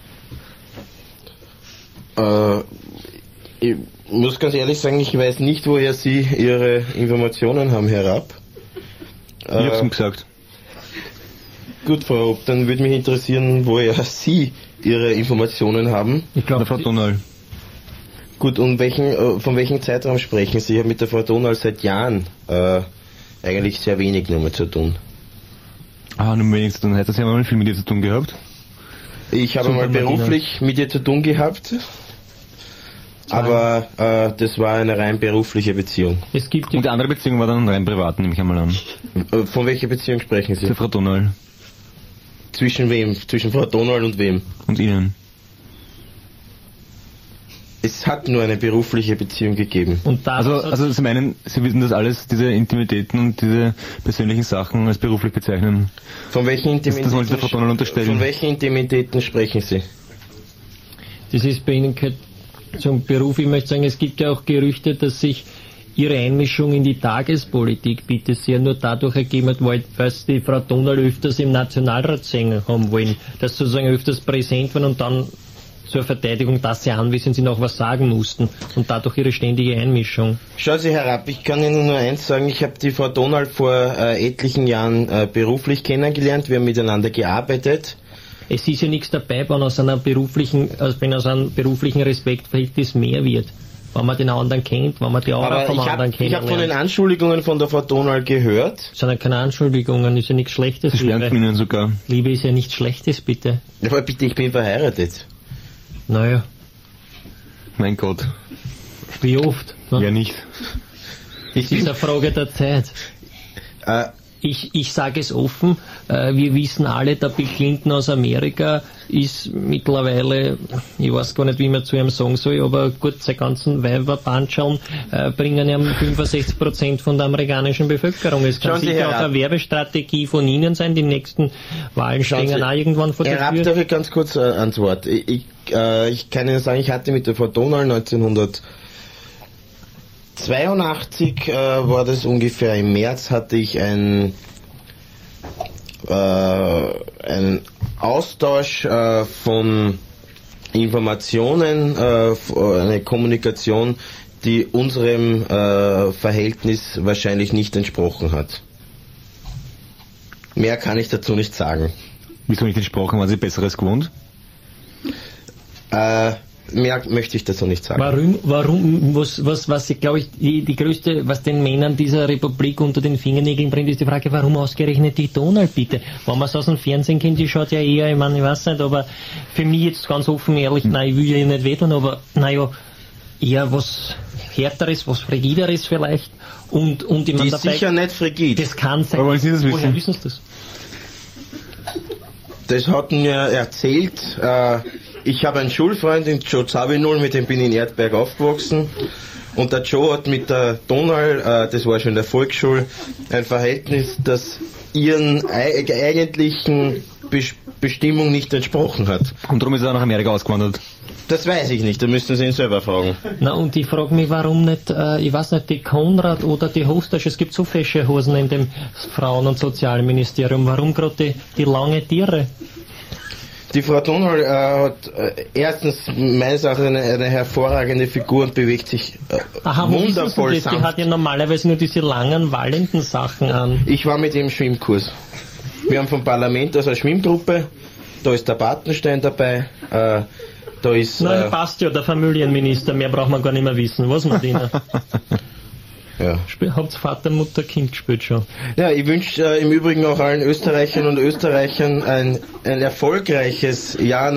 Ich muss ganz ehrlich sagen, ich weiß nicht, woher Sie Ihre Informationen haben, Herr Rapp. Ich hab's ihm gesagt. Gut, Frau Rapp, dann würde mich interessieren, woher Sie Ihre Informationen haben. Ich glaube, Frau Donal. Gut, und von welchem Zeitraum sprechen Sie? Ich habe mit der Frau Donal seit Jahren eigentlich sehr wenig nur mehr zu tun. Nur wenig zu tun. Hat das ja mal viel mit ihr zu tun gehabt? Ich habe mal beruflich mit ihr zu tun gehabt. Aber das war eine rein berufliche Beziehung. Es gibt und die andere Beziehung war dann rein privat, nehme ich einmal an. Von welcher Beziehung sprechen Sie? Zu Frau Donal. Zwischen wem? Zwischen Frau Donal und wem? Und Ihnen. Es hat nur eine berufliche Beziehung gegeben. Und also Sie meinen, Sie wissen das alles, diese Intimitäten und diese persönlichen Sachen als beruflich bezeichnen? Von welchen Intimitäten? Das wollen Sie der Frau Donal unterstellen. Von welchen Intimitäten sprechen Sie? Das ist bei Ihnen zum Beruf. Ich möchte sagen, es gibt ja auch Gerüchte, dass sich Ihre Einmischung in die Tagespolitik bitte sehr nur dadurch ergeben hat, weil die Frau Donal öfters im Nationalrat singen haben wollen, dass sozusagen öfters präsent waren und dann zur Verteidigung, dass sie anwesend sind, auch was sagen mussten und dadurch ihre ständige Einmischung. Schauen Sie, Herr Rapp, ich kann Ihnen nur eins sagen, ich habe die Frau Donal vor etlichen Jahren beruflich kennengelernt, wir haben miteinander gearbeitet. Es ist ja nichts dabei, wenn aus einem beruflichen Respektverhältnis mehr wird. Wenn man den anderen kennt, wenn man die Aura vom anderen kennt. Ich habe von den Anschuldigungen von der Frau Donal gehört. Das sind ja keine Anschuldigungen, ist ja nichts Schlechtes. Sie schwärmt von Ihnen sogar. Liebe ist ja nichts Schlechtes, bitte. Ja, aber bitte, ich bin verheiratet. Naja. Mein Gott. Wie oft? Ne? Ja, nicht. Es ist eine Frage der Zeit. Ich sage es offen, wir wissen alle, der Bill Clinton aus Amerika ist mittlerweile, ich weiß gar nicht, wie man zu ihm sagen soll, aber gut, seine ganzen Weiberpanscheln bringen ja 65% von der amerikanischen Bevölkerung. Es kann sicher auch eine Werbestrategie von Ihnen sein, die nächsten Wahlen stehen auch irgendwann vor der Tür. Herr Rapp, darf ich ganz kurz ans Wort. Ich kann Ihnen sagen, ich hatte mit der Frau Donal 1982 war das ungefähr, im März hatte ich einen Austausch von Informationen, eine Kommunikation, die unserem Verhältnis wahrscheinlich nicht entsprochen hat. Mehr kann ich dazu nicht sagen. Wieso nicht entsprochen? Waren Sie Besseres gewohnt? Mehr möchte ich dazu nicht sagen. Warum, was ich glaube ich, die größte, was den Männern dieser Republik unter den Fingernägeln brennt, ist die Frage, warum ausgerechnet die Donal bitte? Wenn man es aus dem Fernsehen kennt, die schaut ja eher, ich meine, ich weiß nicht, aber für mich jetzt ganz offen ehrlich, nein, ich will ja nicht wedeln, aber naja, eher was Härteres, was Frigideres vielleicht. Und ich meine, die ist sicher nicht frigid. Das kann sein. Aber wollen Sie das wissen? Woher wissen Sie das? Das hat mir erzählt, ich habe einen Schulfreund, den Joe Zawinul, mit dem bin ich in Erdberg aufgewachsen. Und der Joe hat mit der Donal, das war schon in der Volksschule, ein Verhältnis, das ihren eigentlichen Bestimmung nicht entsprochen hat. Und darum ist er nach Amerika ausgewandert. Das weiß ich nicht, da müssten Sie ihn selber fragen. Na, und ich frage mich, warum nicht, ich weiß nicht, die Konrad oder die Hostasche, es gibt so fesche Hosen in dem Frauen- und Sozialministerium, warum gerade die lange Tiere? Die Frau Donal hat erstens meines Erachtens eine hervorragende Figur und bewegt sich wundervoll sanft. Die hat ja normalerweise nur diese langen, wallenden Sachen an. Ich war mit ihr im Schwimmkurs. Wir haben vom Parlament also eine Schwimmgruppe, da ist der Bartenstein dabei, da ist... Na, passt ja, der Familienminister, mehr braucht man gar nicht mehr wissen. Was, Martina? Ja. Habt Vater, Mutter, Kind gespielt schon. Ja, ich wünsche im Übrigen auch allen Österreicherinnen und Österreichern ein erfolgreiches Jahr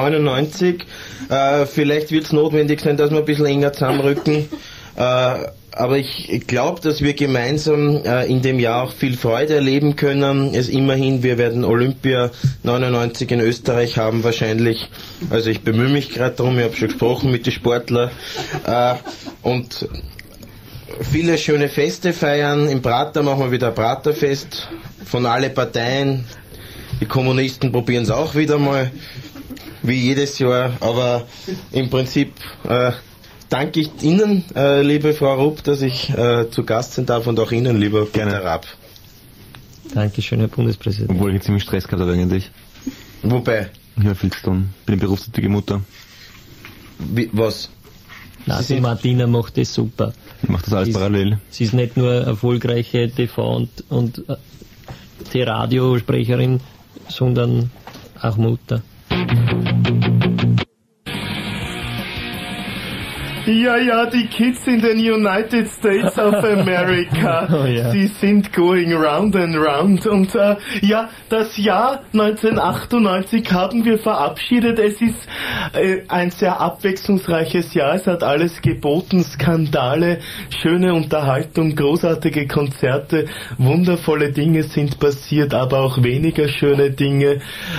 1999. Vielleicht wird es notwendig sein, dass wir ein bisschen enger zusammenrücken. Aber ich glaube, dass wir gemeinsam in dem Jahr auch viel Freude erleben können. Wir werden Olympia 99 in Österreich haben wahrscheinlich. Also ich bemühe mich gerade darum, ich habe schon gesprochen mit den Sportlern. Und viele schöne Feste feiern. Im Prater machen wir wieder ein Praterfest von alle Parteien. Die Kommunisten probieren es auch wieder mal, wie jedes Jahr. Aber im Prinzip danke ich Ihnen, liebe Frau Rupp, dass ich zu Gast sein darf und auch Ihnen, lieber Peter Rapp. Dankeschön, Herr Bundespräsident. Obwohl ich jetzt ziemlich Stress gehabt habe eigentlich. Wobei? Ich habe viel zu tun. Bin eine berufstätige Mutter. Was? Nein, die Martina macht das super. Ich mache das alles parallel. Sie ist nicht nur erfolgreiche TV- und Radiosprecherin, sondern auch Mutter. Ja, die Kids in den United States of America, oh, ja. Sie sind going round and round. Und das Jahr 1998 haben wir verabschiedet. Es ist ein sehr abwechslungsreiches Jahr. Es hat alles geboten, Skandale, schöne Unterhaltung, großartige Konzerte, wundervolle Dinge sind passiert, aber auch weniger schöne Dinge.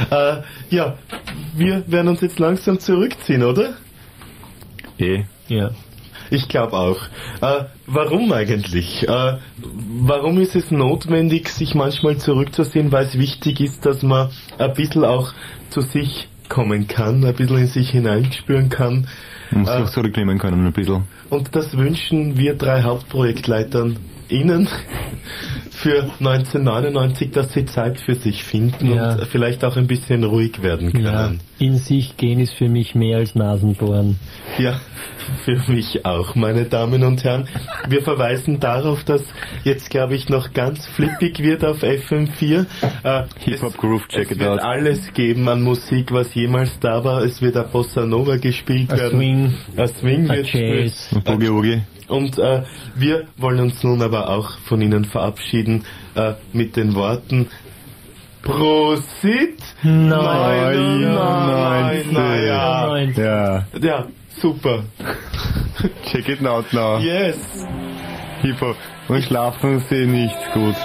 Wir werden uns jetzt langsam zurückziehen, oder? Ja. Ich glaube auch. Warum eigentlich? Warum ist es notwendig, sich manchmal zurückzuziehen? Weil es wichtig ist, dass man ein bisschen auch zu sich kommen kann, ein bisschen in sich hineinspüren kann. Man muss sich auch zurücknehmen können, ein bisschen. Und das wünschen wir 3 Hauptprojektleitern Ihnen für 1999, dass Sie Zeit für sich finden und vielleicht auch ein bisschen ruhig werden können. Ja, in sich gehen ist für mich mehr als Nasenbohren. Ja, für mich auch, meine Damen und Herren. Wir verweisen darauf, dass jetzt, glaube ich, noch ganz flippig wird auf FM4. Hip-Hop Groove, check it out. Es wird alles geben an Musik, was jemals da war. Es wird ein Bossa Nova gespielt werden. Ein Swing wird gespielt. Und Boogie Woogie. Und wir wollen uns nun aber auch von Ihnen verabschieden mit den Worten Prosit! Nein. Ja, super. Check it out now. Yes. Hip-Hop. Und schlafen Sie nicht gut.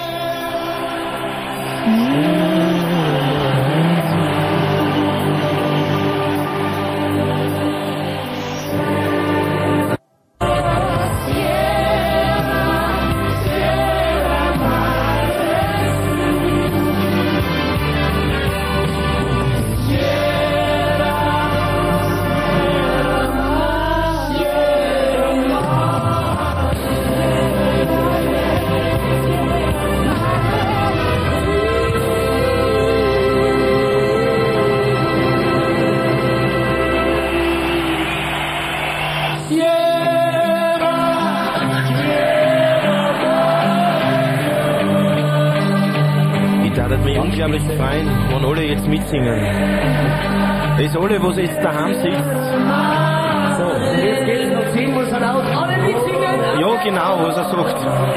Unglaublich freuen, wenn alle jetzt mitsingen. Das alle, was jetzt daheim sitzt. So, jetzt geht's noch 10 Uhr laut. Alle mitsingen? Ja, genau, was er sagt.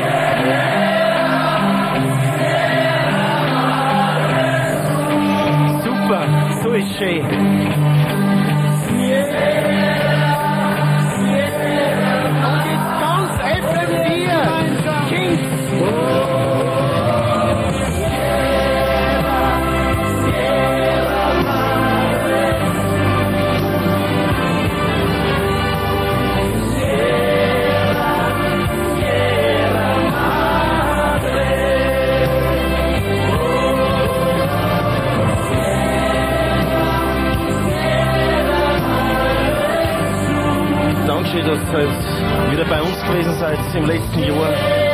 Super, so ist schön. Und jetzt ganz FM4. Kings. Dankeschön, dass ihr wieder bei uns gewesen seid im letzten Jahr.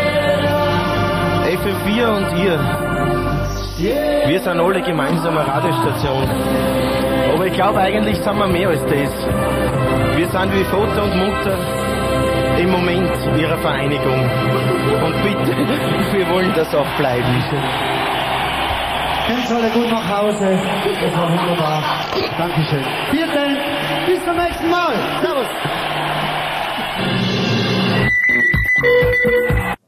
FM4 und ihr. Wir sind alle gemeinsam eine Radiostation. Aber ich glaube, eigentlich sind wir mehr als das. Wir sind wie Vater und Mutter im Moment ihrer Vereinigung. Und bitte, wir wollen das auch bleiben. Kommt alle gut nach Hause. Das war wunderbar. Dankeschön. Vielen Dank. Bis zum nächsten Mal. Servus.